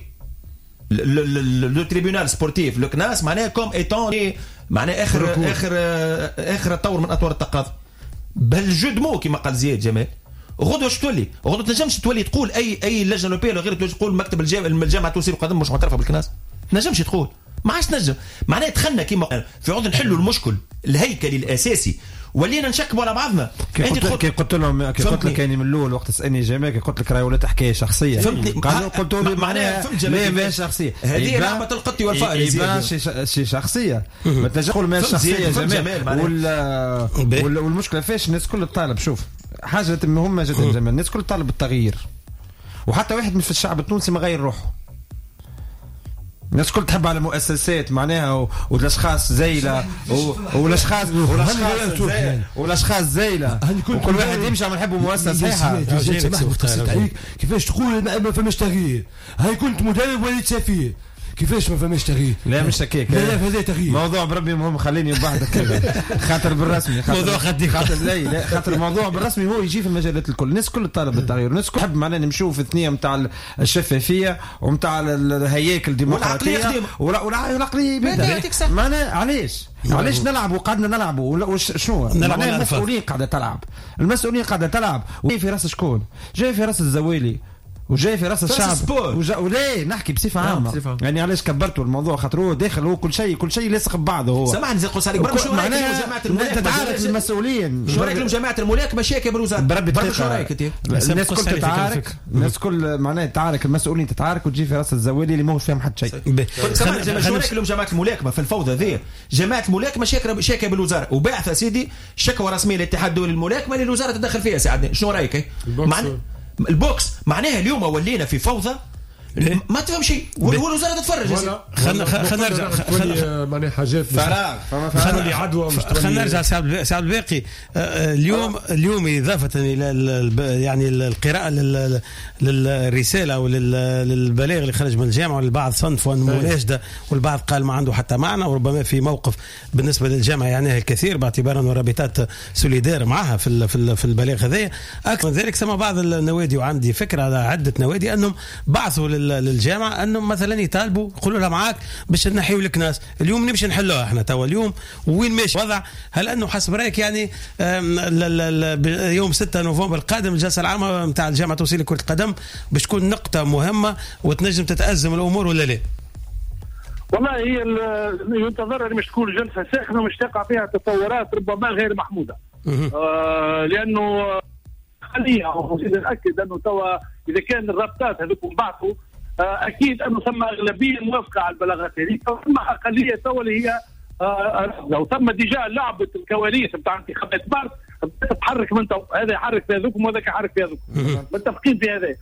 لو تريبيونال سبورتيف لو كناس معناها كوم ايتون معناها اخر ركون. اخر اخر تطور من اطوار التقاضي بالجود مو كما قال زياد جمال. غدوه اش تولي غدوه تنجمش تولي تقول اي اي لجنه اوروبيه ولا غير تقول مكتب الجامعه التونسيه للقدم مش معترفه بالكناس تنجمش تقول ما عادش تنجم. معناها دخلنا كيما في عوض نحلوا المشكل الهيكلي الاساسي ولينا نشكبوا على بعضنا. انت قلت قلت لهم قلت لك يعني من الاول وقت تسالني جماعه قلت لك راهي ولات حكايه شخصيه قالوا قلت لي معناها لا ما شخصيه هذه لعبه القط والفأر يبقى شي شخصيه ما تنجمش تقول ما شخصيه جمال ولا والمشكله فاش الناس كل الطالب شوف حاجه مهمه جدا جمال الناس كل طالب التغيير وحتى واحد من في الشعب التونسي ما غير روحه. الناس كل تحب على مؤسسات معناها والاشخاص زايله والاشخاص والاشخاص والاشخاص زايله وكل واحد يمشي عم نحبوا مؤسسه صحيحه. كيفاش تقول ما فماش تغيير؟ هاي كنت مدرب وليت سفير كيفاش ما فماش تغيير؟ لا مش هكاك لا لا هذا تغيير موضوع بربي مهم خليني وبعدك خاطر بالرسمي موضوع خدي خاطر لا لا خاطر الموضوع بالرسمي هو يجي في المجالات الكل الناس كل طالب بالتغيير الناس كل حب معنا نمشوا في الثنيه نتاع الشفافيه ونتاع الهياكل الديمقراطيه والعقليه معنا علاش علاش نلعبوا قعدنا نلعبوا شنو معناها المسؤولين قاعده تلعب المسؤولين قاعده تلعب وجاي في راس شكون جاي في راس الزوالي وجاي في راس الشعب وجا... وليه نحكي بصفه عامه يعني علاش كبرتوا الموضوع خاطر هو داخل هو كل شيء كل شيء لاصق ببعضه هو سامحني زي قصاري برا شو رايك جماعه الملاك تتعارك المسؤولين شو رايك جماعه الملاك مشاكل بالوزاره بربي شو رايك الناس كل تتعارك الناس كل معناها تتعارك المسؤولين تتعارك وتجي في راس الزوالي اللي ما هوش فاهم حتى شيء. شو رايك لهم جماعه الملاكمه في الفوضى ذي جماعه الملاكمه مشاكل شاكه بالوزاره وبعث سيدي شكوى رسميه للاتحاد الدولي للملاكمه اللي الوزاره تدخل فيها ساعدني شو رايك معنى البوكس معناها اليوم ولينا في فوضى ما تفهم شيء والوزاره تتفرج. خلينا خلينا نرجع معناها حاجات فراغ خلينا عدوى خلينا نرجع سعد الباقي. اليوم اليوم اضافه الى يعني القراءه للرساله او للبلاغ اللي خرج من الجامعه، والبعض صنف وانه مناشده والبعض قال ما عنده حتى معنى، وربما في موقف بالنسبه للجامعه يعنيها الكثير باعتبار انه رابطات سوليدار معها في في البلاغ هذايا. اكثر من ذلك سما بعض النوادي، وعندي فكره على عده نوادي انهم بعثوا للجامعه انهم مثلا يطالبوا يقولوا لها معاك باش نحيوا الكناس. اليوم نمشي نحلوها احنا توا اليوم وين ماشي وضع؟ هل انه حسب رايك يعني يوم ستة نوفمبر القادم الجلسه العامه نتاع الجامعه التونسيه لكره القدم باش تكون نقطه مهمه وتنجم تتازم الامور ولا لا؟ والله هي ينتظر ان مش تكون جلسه ساخنه ومش تقع فيها تطورات ربما غير محموده. آه لانه خليها نتاكد انه توا اذا كان الرابطات هذوك بعثوا آه اكيد انه ثم اغلبيه موافقه على البلاغات هذه، ثم اقليه توا اللي هي آه وثم ديجا لعبه الكواليس بتاع انتخابات مارس تتحرك من تو، هذا يحرك في هذوك وهذاك يحرك في هذوك، متفقين في هذا.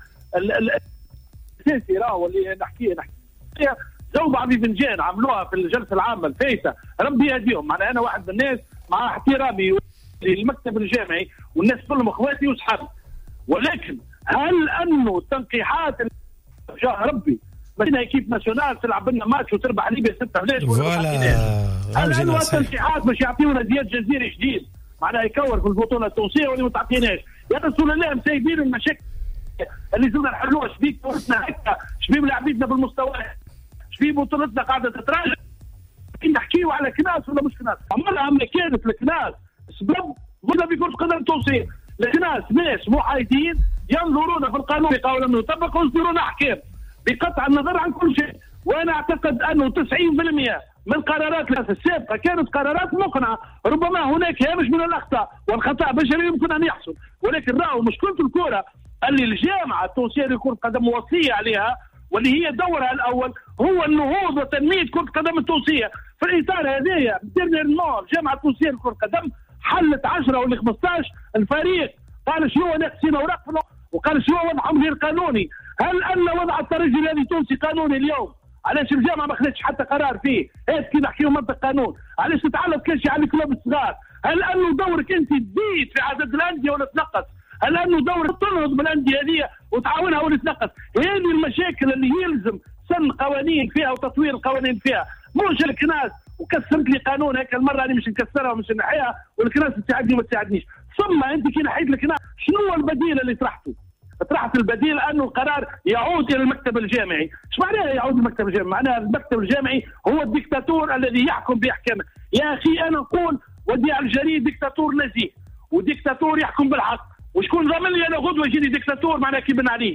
الاساسي راهو اللي نحكيه نحكي زوبة عبي بنجان عملوها في الجلسه العامه الفايته، ربي يهديهم. معناها انا واحد من الناس مع احترامي للمكتب الجامعي والناس كلهم اخواتي وصحابي، ولكن هل انه التنقيحات جاه ربي بدنا كيف ناسيونال تلعب لنا ماتش وتربح ليبيا ستة علاش ولا هل انه التنقيحات باش يعطيونا زياد جزيري جديد معناها يكور في البطوله التونسيه واللي ما تعطيناش؟ يا رسول الله مسايبين المشاكل اللي زلنا نحلوها. شبيك كورتنا هكا، شبيك لاعبيتنا بالمستوى، شبيك بطولتنا قاعده تتراجع. نحكيوا على كناس ولا مش كناس؟ عمرها ما كانت الكناس سبب ولا بكرة القدم التونسية. الكناس ناس محايدين ينظرون في القانون بقول انه يطبق ويصدرون احكام بقطع النظر عن كل شيء. وانا اعتقد انه تسعين بالمئة من قرارات الناس السابقه كانت قرارات مقنعه، ربما هناك هامش من الاخطاء والخطا بشري يمكن ان يحصل، ولكن راهو مشكله الكره اللي الجامعه التونسيه لكره القدم وصيه عليها واللي هي دورها الاول هو النهوض وتنميه كره القدم التونسيه. في الاطار هذايا ديرنييرمون الجامعه التونسيه لكره القدم حلت عشرة ولا خمسطاش الفريق، قال شنو ناقصين اوراق وقال شنو وضعهم غير قانوني. هل ان وضع الترجي الذي تونسي قانوني اليوم؟ علاش الجامعه ما خذتش حتى قرار فيه؟ هيك كي نحكيو منطق قانون، علاش تتعلق كل شيء على الكلوب الصغار؟ هل انه دورك انت تزيد في عدد الانديه ولا تنقص؟ هل انه دورك تنهض بالانديه هذه وتعاونها ولا تنقص؟ هذه المشاكل اللي يلزم سن قوانين فيها وتطوير القوانين فيها، مش الكناس وكسرت لي قانون هيك المره اللي مش نكسرها ومش نحيها والكناس تساعدني وما تساعدنيش. ثم انت كي نحيت الكناس شنو هو البديل اللي طرحته؟ طرحت البديل انه القرار يعود الى المكتب الجامعي. ايش معناها يعود المكتب الجامعي؟ معناها المكتب الجامعي هو الدكتاتور الذي يحكم باحكامه. يا اخي انا نقول وديع الجري دكتاتور نزيه ودكتاتور يحكم بالحق، وشكون ضامن لي انا غدوه يجيني دكتاتور معناها كي بن علي؟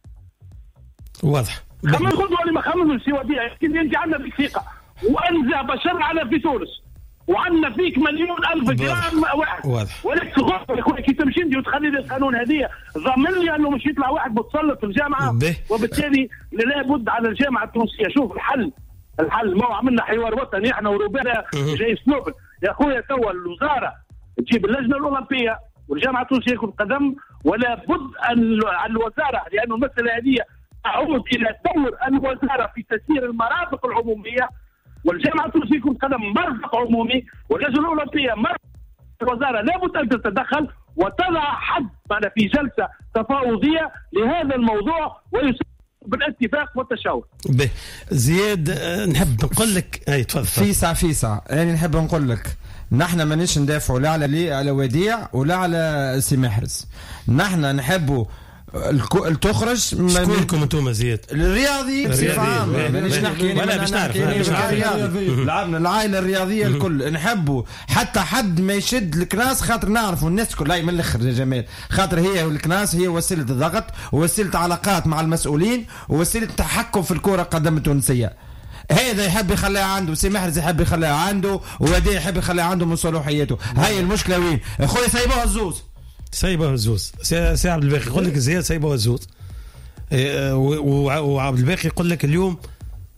واضح. خمس غدوه اللي ما خمس سوى بها كي انت عندنا فيك ثقه وانزع بشر على في تونس وعندنا فيك مليون الف جرام واحد، ولكن غدوه يا خويا كي تمشي انت وتخلي لي القانون هذه ضامن لي انه مش يطلع واحد متسلط في الجامعه، وبالتالي لابد على الجامعه التونسيه. شوف الحل الحل ما هو عملنا حوار وطني احنا وربنا جاي سنوبل يا خويا. توا الوزاره تجيب اللجنه الاولمبيه والجامعه التونسيه لكره القدم، ولا بد ان الوزاره لانه المساله هذه تعود الى دور الوزاره في تسيير المرافق العموميه، والجامعه التونسيه لكره القدم مرفق عمومي واللجنه الاولمبيه مرفق. الوزاره لابد ان تتدخل وتضع حد معنا في جلسه تفاوضيه لهذا الموضوع ويساعد بالاتفاق والتشاور. به زياد نحب نقول لك اي تفضل. فيسع فيسع يعني نحب نقول لك نحن مانيش ندافعوا لا على لي على وديع ولا على سي محرز، نحن نحبوا تخرج. شكونكم انتم زياد؟ الرياضي بصفه عامه مانيش نحكي ولا باش نعرف لعبنا العائله الرياضيه الكل نحبوا حتى حد ما يشد الكناس خاطر نعرفوا الناس كلها من الاخر يا جمال، خاطر هي الكناس هي وسيله ضغط ووسيله علاقات مع المسؤولين ووسيله تحكم في الكره القدم التونسيه. هذا يحب يخليها عنده، سي محرز يحب يخليها عنده، ووديع يحب يخليها عنده من صلاحيته. هاي المشكله وين؟ اخويا سايبوها الزوز سايبه الزوز. سي عبد الباقي يقول لك زياد سايبه الزوز، وعبد الباقي يقول لك اليوم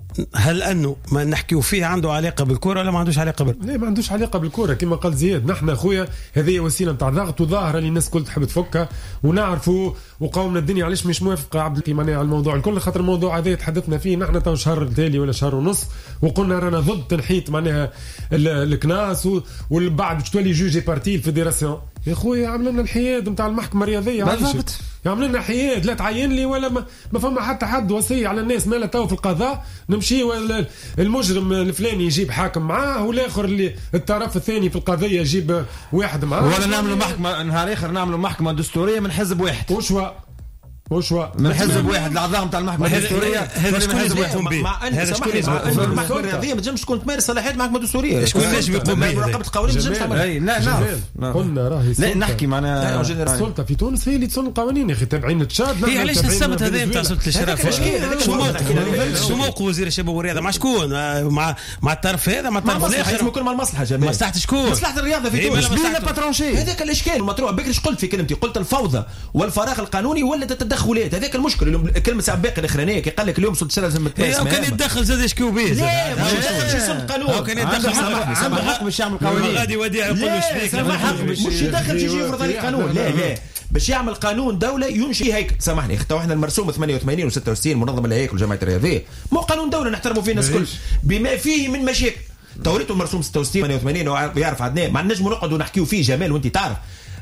هل انه ما نحكيو فيه عنده علاقه بالكره ولا ما عندوش علاقه بال؟ لا ما عندوش علاقه بالكره كما قال زياد. نحن اخويا هذه وسيله نتاع ضغط وظاهره اللي الناس الكل تحب تفكها ونعرفوا وقومنا الدنيا علاش مش موافقه عبد الكريم على الموضوع الكل خاطر الموضوع هذا تحدثنا فيه نحن تو شهر تالي ولا شهر ونص وقلنا رانا ضد تنحيط معناها الكناس والبعد باش تولي جوجي بارتي الفيدراسيون. يا خويا عملوا لنا الحياد نتاع المحكمه الرياضيه بالضبط يعملوا لنا حياد لا تعين لي ولا ما, ما فما حتى حد وصيه على الناس مالا تو في القضاء نمشي المجرم الفلاني يجيب حاكم معاه والاخر اللي الطرف الثاني في القضيه يجيب واحد معاه ولا نعملوا محكمه نهار اخر نعملوا محكمه دستوريه من حزب واحد وشوا وشوا من حزب واحد الاعضاء نتاع المحكمه الدستوريه هذا شكون اللي يقوم به؟ مع ان المحكمه الرياضيه ما تنجمش تكون تمارس صلاحيات محكمه دستوريه. شكون اللي يقوم به؟ مراقبه القوانين ما تنجمش تعمل. لا نعرف قلنا راهي لا نحكي معنا السلطه في تونس هي اللي تصون القوانين يا اخي تابعين تشاد. هي علاش السبت هذا نتاع سلطه الاشراف شو موقف وزير الشباب والرياضه مع شكون؟ مع مع الطرف هذا مع الطرف الاخر اسمه كل مع المصلحه جماعه مصلحه شكون؟ مصلحه الرياضه في تونس بلا باترونشي. هذاك الاشكال المطروح بكري قلت في كلمتي قلت الفوضى والفراغ القانوني ولت التدخلات. هذاك المشكل كلمه ساعه باقي الاخرانيه كي قال لك اليوم سلطه الشرف لازم تمارس. ايه كان يتدخل زاد يشكيو به. لا مش يدخل في القانون. كان يتدخل عنده حق باش يعمل قوانين. غادي يوديها يقول له شبيك مش يدخل يجي يفرض عليه قانون. لا لا باش يعمل قانون دوله يمشي هيك. سامحني اختو احنا المرسوم ثمانية وثمانين وستة وستين منظمه الهيكل والجمعيه الرياضيه مو قانون دوله نحترموا فيه الناس الكل بما فيه من مشاكل. توريته المرسوم ستة وستين ثمانية وثمانين ويعرف عدنان ما نجموا نقعدوا نحكيوا فيه جمال وانت تعرف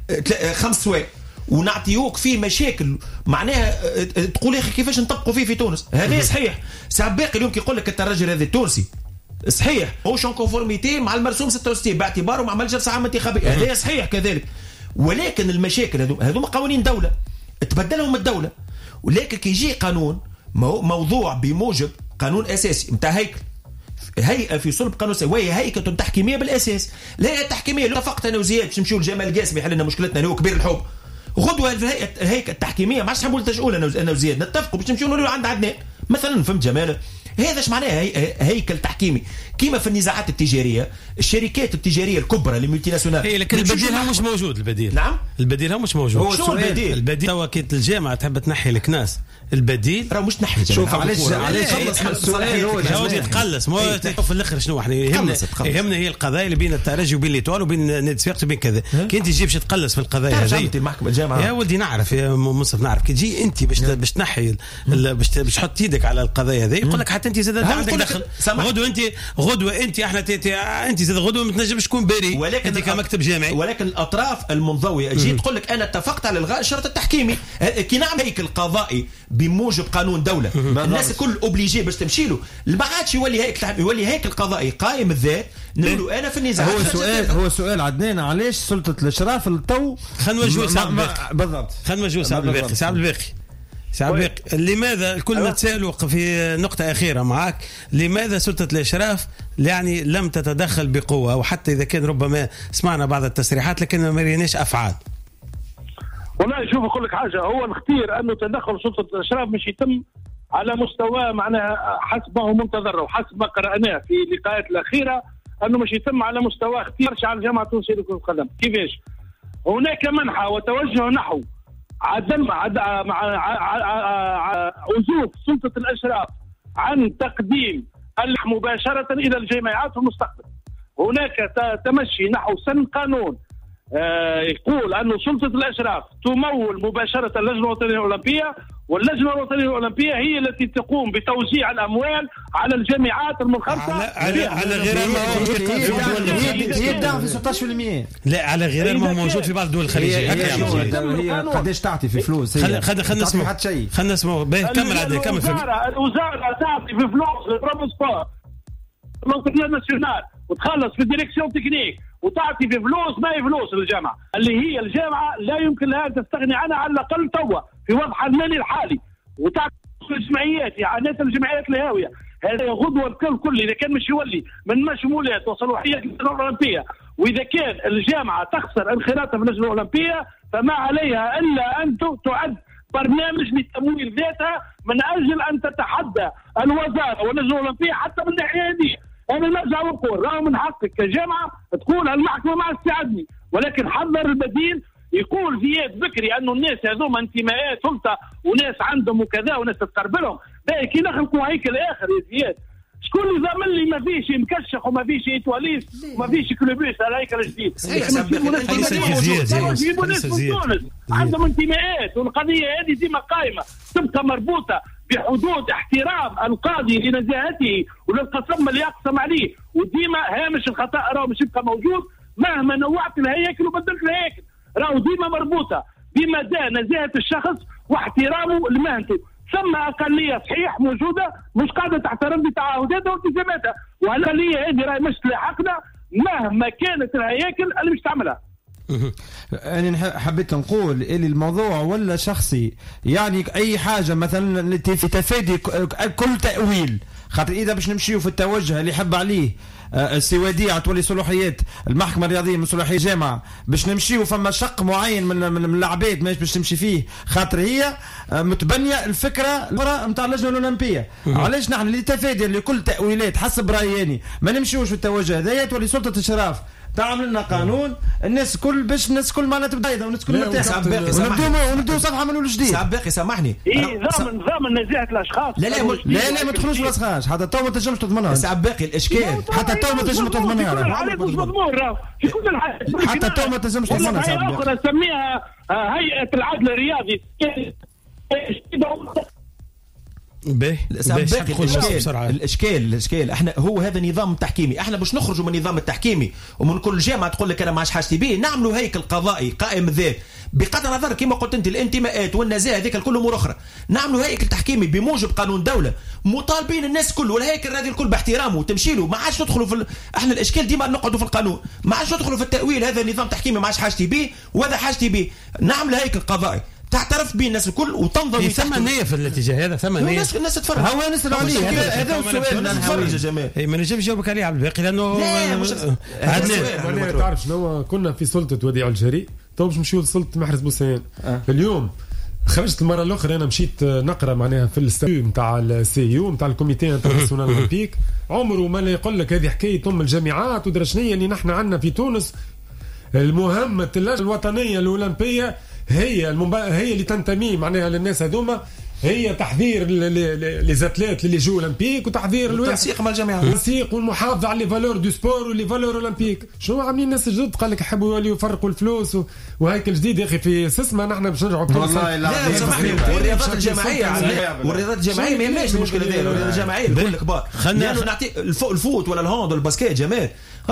خمس سوايع ونعطيوك فيه مشاكل معناها تقول يا اخي كيفاش نطبقوا فيه في تونس. هذا صحيح. ساعات باقي اليوم كي يقول لك الترجل هذا التونسي صحيح هو شون كونفورميتي مع المرسوم ستة وستين باعتباره ما عمل جلسه عامه انتخابيه. هذا صحيح كذلك. ولكن المشاكل هذو هذوما قوانين دوله تبدلهم الدوله. ولكن كي يجي قانون موضوع بموجب قانون اساسي نتاع هيكل هيئه في صلب قانون وهي هيئه تحكيميه بالاساس. الهيئه التحكيميه لو اتفقت انا وزياد باش نمشيو لجمال قاسم يحل لنا مشكلتنا اللي هو كبير الحب غدوه الهيئه الهيئه التحكيميه ما عادش نحبوا نلتجئوا انا وزياد نتفقوا باش نمشيو نقولوا عند عدنان مثلا. فهمت جمال؟ هذا اش معناه هي... هيكل تحكيمي كيما في النزاعات التجاريه الشركات التجاريه الكبرى الملتي ناسيونال. اي لكن البديل هو مش موجود. البديل نعم البديل هو مش موجود. هو شو البديل؟ البديل هو كي الجامعه تحب تنحي الكناس البديل راه مش تنحي. شوف علاش علاش السؤال هو جواب يتقلص مو في الاخر شنو احنا يهمنا يهمنا هي القضايا اللي بين الترجي وبين ليتوال وبين نادي صفاقس وبين كذا. كي انت تجيبش تقلص في القضايا هذه المحكمه الجامعه يا ولدي نعرف يا منصف نعرف كي تجي انت باش باش تنحي باش باش تحط يدك على القضايا هذه يقول لك حتى انت زاد عندك دخل غدوه انت غدوه انت احنا انت زاد غدوه ما تنجمش تكون باري ولكن انت كمكتب جامعي. ولكن الاطراف المنضويه تجي تقول لك انا اتفقت على الغاء الشرط التحكيمي. كي نعمل هيكل قضائي بموجب قانون دوله الناس الكل اوبليجي باش تمشي له ما عادش يولي هيكل يولي هيكل قضائي قائم الذات نقولوا انا في النزاع. هو سؤال هو سؤال عدنان علاش سلطه الاشراف التو خلينا نوجهوا سعد بالضبط خلينا نوجهوا سعد الباقي سعد الباقي سعد الباقي لماذا الكل نتسائلوا في نقطه اخيره معك لماذا سلطه الاشراف يعني لم تتدخل بقوه وحتى اذا كان ربما سمعنا بعض التصريحات لكن ما ريناش افعال. والله شوف اقول لك حاجه هو الخطير انه تدخل سلطه الاشراف مش يتم على مستوى معناها حسب ما هو منتظر وحسب ما قرأناه في اللقاءات الأخيرة أنه مش يتم على مستوى اختيار على الجامعة التونسية لكرة القدم. كيفاش؟ هناك منحى وتوجه نحو عدم عد... مع عزوف سلطة الأشراف عن تقديم اللحم مباشرة إلى الجامعات في المستقبل. هناك تمشي نحو سن قانون آه يقول أن سلطة الأشراف تمول مباشرة اللجنة الوطنية الأولمبية واللجنة الوطنية الأولمبية هي التي تقوم بتوزيع الأموال على الجامعات المنخرطة على على غير ما هي الدعم في ستة عشر بالمئة. لا على غير ما هو موجود في بعض الدول الخليجية. هي قداش تعطي في فلوس؟ خلينا خلينا نسمع خلينا نسمع كمل عاد كمل. الوزارة تعطي في فلوس للبروفيسور الوطنية ناسيونال وتخلص في الديريكسيون تكنيك وتعطي في فلوس ما هي فلوس للجامعة اللي هي الجامعة لا يمكن لها أن تستغني عنها على الأقل توا في وضعها المالي الحالي وتعطي الجمعيات يعني الجمعيات الهاوية. هذا غدوة الكل كل إذا كان مش يولي من مشمولات وصلاحيات اللجنة الأولمبية وإذا كان الجامعة تخسر انخراطها في اللجنة الأولمبية فما عليها إلا أن تعد برنامج لتمويل ذاتها من أجل أن تتحدى الوزارة واللجنة الأولمبية حتى من الناحية هذه. أنا نرجع ونقول راهو من حقك كجامعة تقول المحكمة ما استعدني ولكن حضر البديل. يقول زياد بكري أنه الناس هذوما انتماءات سلطة وناس عندهم وكذا وناس تتقربلهم. كي نخلقوا هيكل آخر يا زياد شكون اللي ضامن لي ما فيش مكشخ وما فيش تواليس وما فيش كلوبيس على هيكل جديد؟ يجيبوا ناس من تونس عندهم انتماءات، والقضيه هذه ديما قائمه تبقى مربوطه بحدود احترام القاضي لنزاهته وللقسم اللي يقسم عليه، وديما هامش الخطا راهو مش يبقى موجود مهما نوعت الهياكل وبدلت الهياكل، راهو ديما مربوطه بمدى نزاهه الشخص واحترامه لمهنته. ثم اقليه صحيح موجوده مش قاعده تحترم بتعهداتها والتزاماتها، والاقليه هذه راهي مش تلاحقنا مهما كانت الهياكل اللي مش تعملها. أنا حبيت نقول اللي الموضوع ولا شخصي، يعني أي حاجة مثلا تفادي كل تأويل، خاطر إذا باش نمشيو في التوجه اللي يحب عليه السوادية تولي صلاحيات المحكمة الرياضية من صلاحية جامعة، باش نمشيو فما شق معين من من العباد ماش باش تمشي فيه، خاطر هي متبنية الفكرة نتاع اللجنة الأولمبية. علاش نحن اللي تفادي لكل تأويلات حسب رأيي ما نمشيوش في التوجه هذايا، تولي سلطة الشراف تعمل لنا قانون الناس كل باش الناس كل معناتها تبدا والناس كل مرتاحه ونبداو ونبداو صفحه من اول جديد. سعد باقي سامحني اي نظام نظام نزاهه الاشخاص. لا لا لا لا ما تدخلوش الاشخاص حتى تو ما تنجمش تضمنها. سعد باقي الاشكال حتى تو ما تنجمش تضمنها مش مضمون راه في كل الحالات حتى تو ما تنجمش تضمنها. سعد باقي اخرى نسميها هيئه العدل الرياضي. باهي الاشكال الاشكال الاشكال احنا هو هذا نظام تحكيمي، احنا باش نخرجوا من النظام التحكيمي ومن كل جامعه تقول لك انا ما عادش حاجتي به، نعملوا هيكل قضائي قائم ذات بقدر نظر كما قلت انت الانتماءات والنزاهه هذيك الكل امور اخرى، نعملوا هيكل تحكيمي بموجب قانون دوله مطالبين الناس كل والهيكل هذه الكل باحترامه وتمشي له، ما عادش ندخلوا في ال... احنا الاشكال ديما نقعدوا في القانون، ما عادش ندخلوا في التاويل هذا نظام تحكيمي ما عادش حاجتي به وهذا حاجتي به، نعمل هيكل قضائي تعترف به الناس الكل وتنظم ثم نية في الاتجاه هذا، ثم نية الناس الناس تتفرج هو نسال عليه هذا هو السؤال نتفرج يا جماعه. اي ما نجمش نجاوبك عليه عبد الباقي لانه عدنان تعرف شنو كنا في سلطه وديع الجري تو باش نمشيو لسلطه محرز بوسين. أه. اليوم خرجت المره الاخرى انا مشيت نقرا معناها في الاستوديو نتاع السي يو نتاع الكوميتي انترناسيونال اولمبيك، عمره ما يقول لك هذه حكايه ام الجامعات ودرشنيه اللي نحن عندنا في تونس المهمه اللجنه الوطنيه الاولمبيه هي المبا... هي اللي تنتمي معناها للناس هذوما، هي تحذير لزاتليت اللي يجوا اولمبيك وتحذير التنسيق مع الجامعات التنسيق والمحافظه على لي فالور دو سبور ولي فالور اولمبيك. شنو عاملين الناس الجدد قال لك يحبوا يوليوا يفرقوا الفلوس و... وهيك الجديد يا اخي في سسمه نحن باش نرجعوا والله لا سامحني والرياضات الجماعيه والرياضات الجماعيه ما يهمش المشكله هذه الرياضات الجماعيه الكل كبار خلينا نعطي الفوت ولا الهاند ولا الباسكيت جمال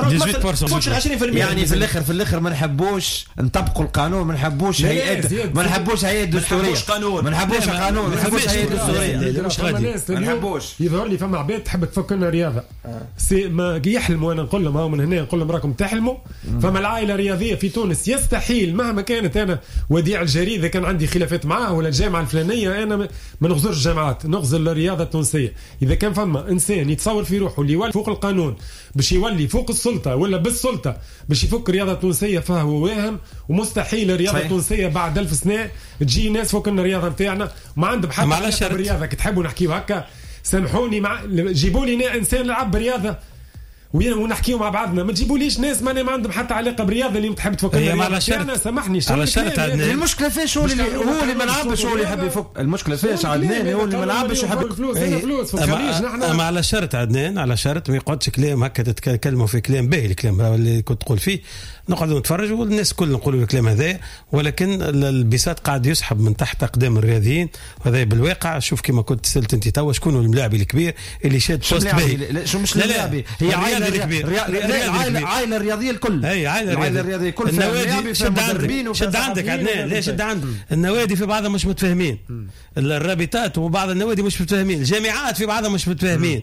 عشرين بالمئة يعني في الاخر في الاخر ما نحبوش نطبقوا القانون، ما نحبوش هيئات ما نحبوش هيئات دستوريه ما نحبوش قانون ما نحبوش هيئات دستوريه مش غادي ما نحبوش. يظهر لي فما عباد تحب تفك لنا رياضه سي ما يحلموا، انا نقول لهم من هنا نقول لهم راكم تحلموا. فما العائله الرياضيه في تونس يستحيل مهما كانت انا وديع الجري اذا كان عندي خلافات معاه ولا الجامعه الفلانيه انا ما نغزرش الجامعات نغزر الرياضه التونسيه. اذا كان فما انسان يتصور في روحه اللي يولي فوق القانون باش يولي فوق السلطه ولا بالسلطه باش يفك الرياضه التونسيه فهو واهم، ومستحيل الرياضه التونسيه بعد ألف سنه تجي ناس فوق الرياضه نتاعنا وما عندهم حتى بالرياضه. كتحبوا نحكيو هكا سامحوني مع جيبوا لي انسان لعب برياضه ونحكيو مع بعضنا، ما تجيبوليش ناس ما ما عندهم حتى علاقه بالرياضه اللي تحب تفك الرياضه. انا سامحني على شرط عدنان المشكله فيش هو اللي هو اللي ما لعبش هو اللي يحب يفك المشكله فيش عدنان هو اللي ما لعبش يحب الفلوس الفلوس اما على شرط عدنان على شرط ما يقعدش كلام هكا تتكلموا في كلام باهي الكلام اللي كنت تقول فيه نقعدوا نتفرجوا والناس كل نقولوا الكلام هذا، ولكن البساط قاعد يسحب من تحت اقدام الرياضيين وهذا بالواقع. شوف كما كنت سالت انت توا شكون اللاعب الكبير اللي شاد بوست باهي؟ شو مش اللاعب هي عائله الكبير عائله الرياضيه الكل هي عائله الرياضيه الكل النوادي شد عندك شد عندك عدنان ليش شد عندك النوادي في بعضها مش متفاهمين، الرابطات وبعض النوادي مش متفاهمين، الجامعات في بعضها مش متفاهمين،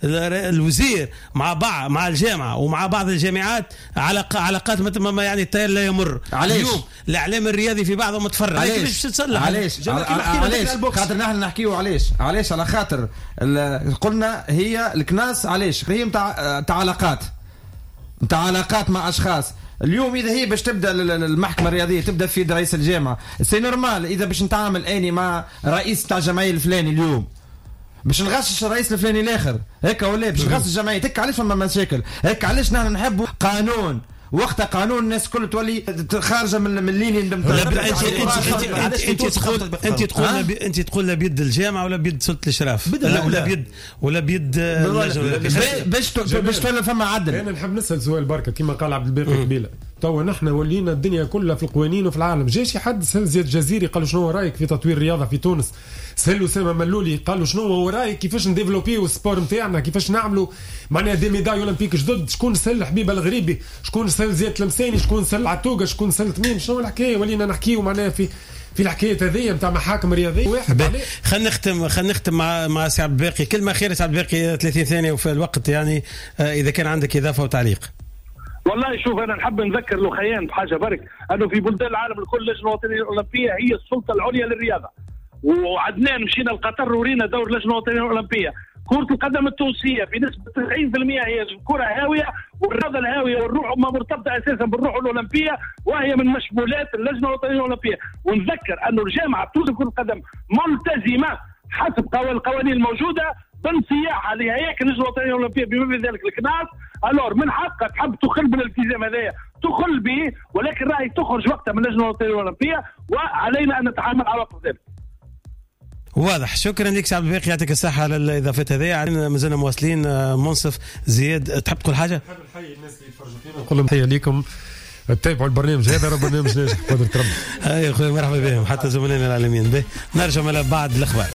الوزير مع بعض مع الجامعه ومع بعض الجامعات علاقات ما يعني التيار لا يمر. اليوم الاعلام الرياضي في بعضه متفرع علاش تصلح علاش علاش خاطر نحن نحكيو علاش علاش على خاطر قلنا هي الكناس علاش هي نتاع تاع علاقات نتاع علاقات مع اشخاص. اليوم اذا هي باش تبدا المحكمه الرياضيه تبدا في رئيس الجامعه سي نورمال، اذا باش نتعامل اني مع رئيس تاع الجمعيه الفلاني اليوم باش نغشش الرئيس الفلاني الاخر هيك ولا باش نغشش الجمعيه هيك. علاش فما مشاكل هيك؟ علاش نحن نحبوا قانون وقتها قانون الناس كل تولي خارجه من من اللين انت انت تقول انت تقول انت تقول لا بيد الجامعه ولا بيد سلطه الاشراف ولا بيد ولا بيد باش باش تولي فما عدل. انا نحب نسال سؤال بركه كما قال عبد الباقي قبيله. تو نحن ولينا الدنيا كلها في القوانين وفي العالم. جا شي حد سال زياد جزيري قال شنو رايك في تطوير الرياضه في تونس؟ سالوا اسامه ملولي قالوا شنو هو رايك كيفاش نديفلوبيو السبور نتاعنا كيفاش نعملوا معناها دي ميداي اولمبيك جدد. شكون سال حبيبه الغريبي شكون سال زياد تلمساني شكون سال عتوقه شكون سال تميم شنو الحكايه ولينا نحكيو معناها في في الحكايه هذه نتاع محاكم رياضيه واحد. خلينا نختم خلينا نختم مع مع سي عبد الباقي كلمه خير سي عبد الباقي ثلاثين ثانيه وفي الوقت يعني اذا كان عندك اضافه وتعليق. والله شوف انا نحب نذكر لخيان بحاجه برك انه في بلدان العالم الكل اللجنه الوطنيه الاولمبيه هي السلطه العليا للرياضه. وعدنان مشينا لقطر ورينا دور اللجنه الوطنيه الاولمبيه. كرة القدم التونسية في نسبة تسعين بالمئة هي كرة هاوية والرياضة الهاوية والروح ما مرتبطة أساسا بالروح الأولمبية وهي من مشمولات اللجنة الوطنية الأولمبية. ونذكر أنه الجامعة التونسية كرة القدم ملتزمة حسب القوانين الموجودة بانصياعها لهياكل اللجنة الوطنية الأولمبية بما في ذلك الكناس. ألور من حقها تحب تخل بالالتزام هذايا تخل به ولكن راهي تخرج وقتها من اللجنة الوطنية الأولمبية وعلينا أن نتحمل عواقب ذلك. واضح. شكرا لك سعد الباقي يعطيك الصحة على الإضافات هذه. مازلنا مواصلين. منصف زياد تحب تقول حاجة؟ نحب نحيي الناس اللي يتفرجوا فينا نقول لهم تحية ليكم تتابعوا البرنامج هذا راه برنامج ناجح قدر تربح. اي خويا مرحبا بهم حتى زملائنا العالميين. نرجع بعد الأخبار.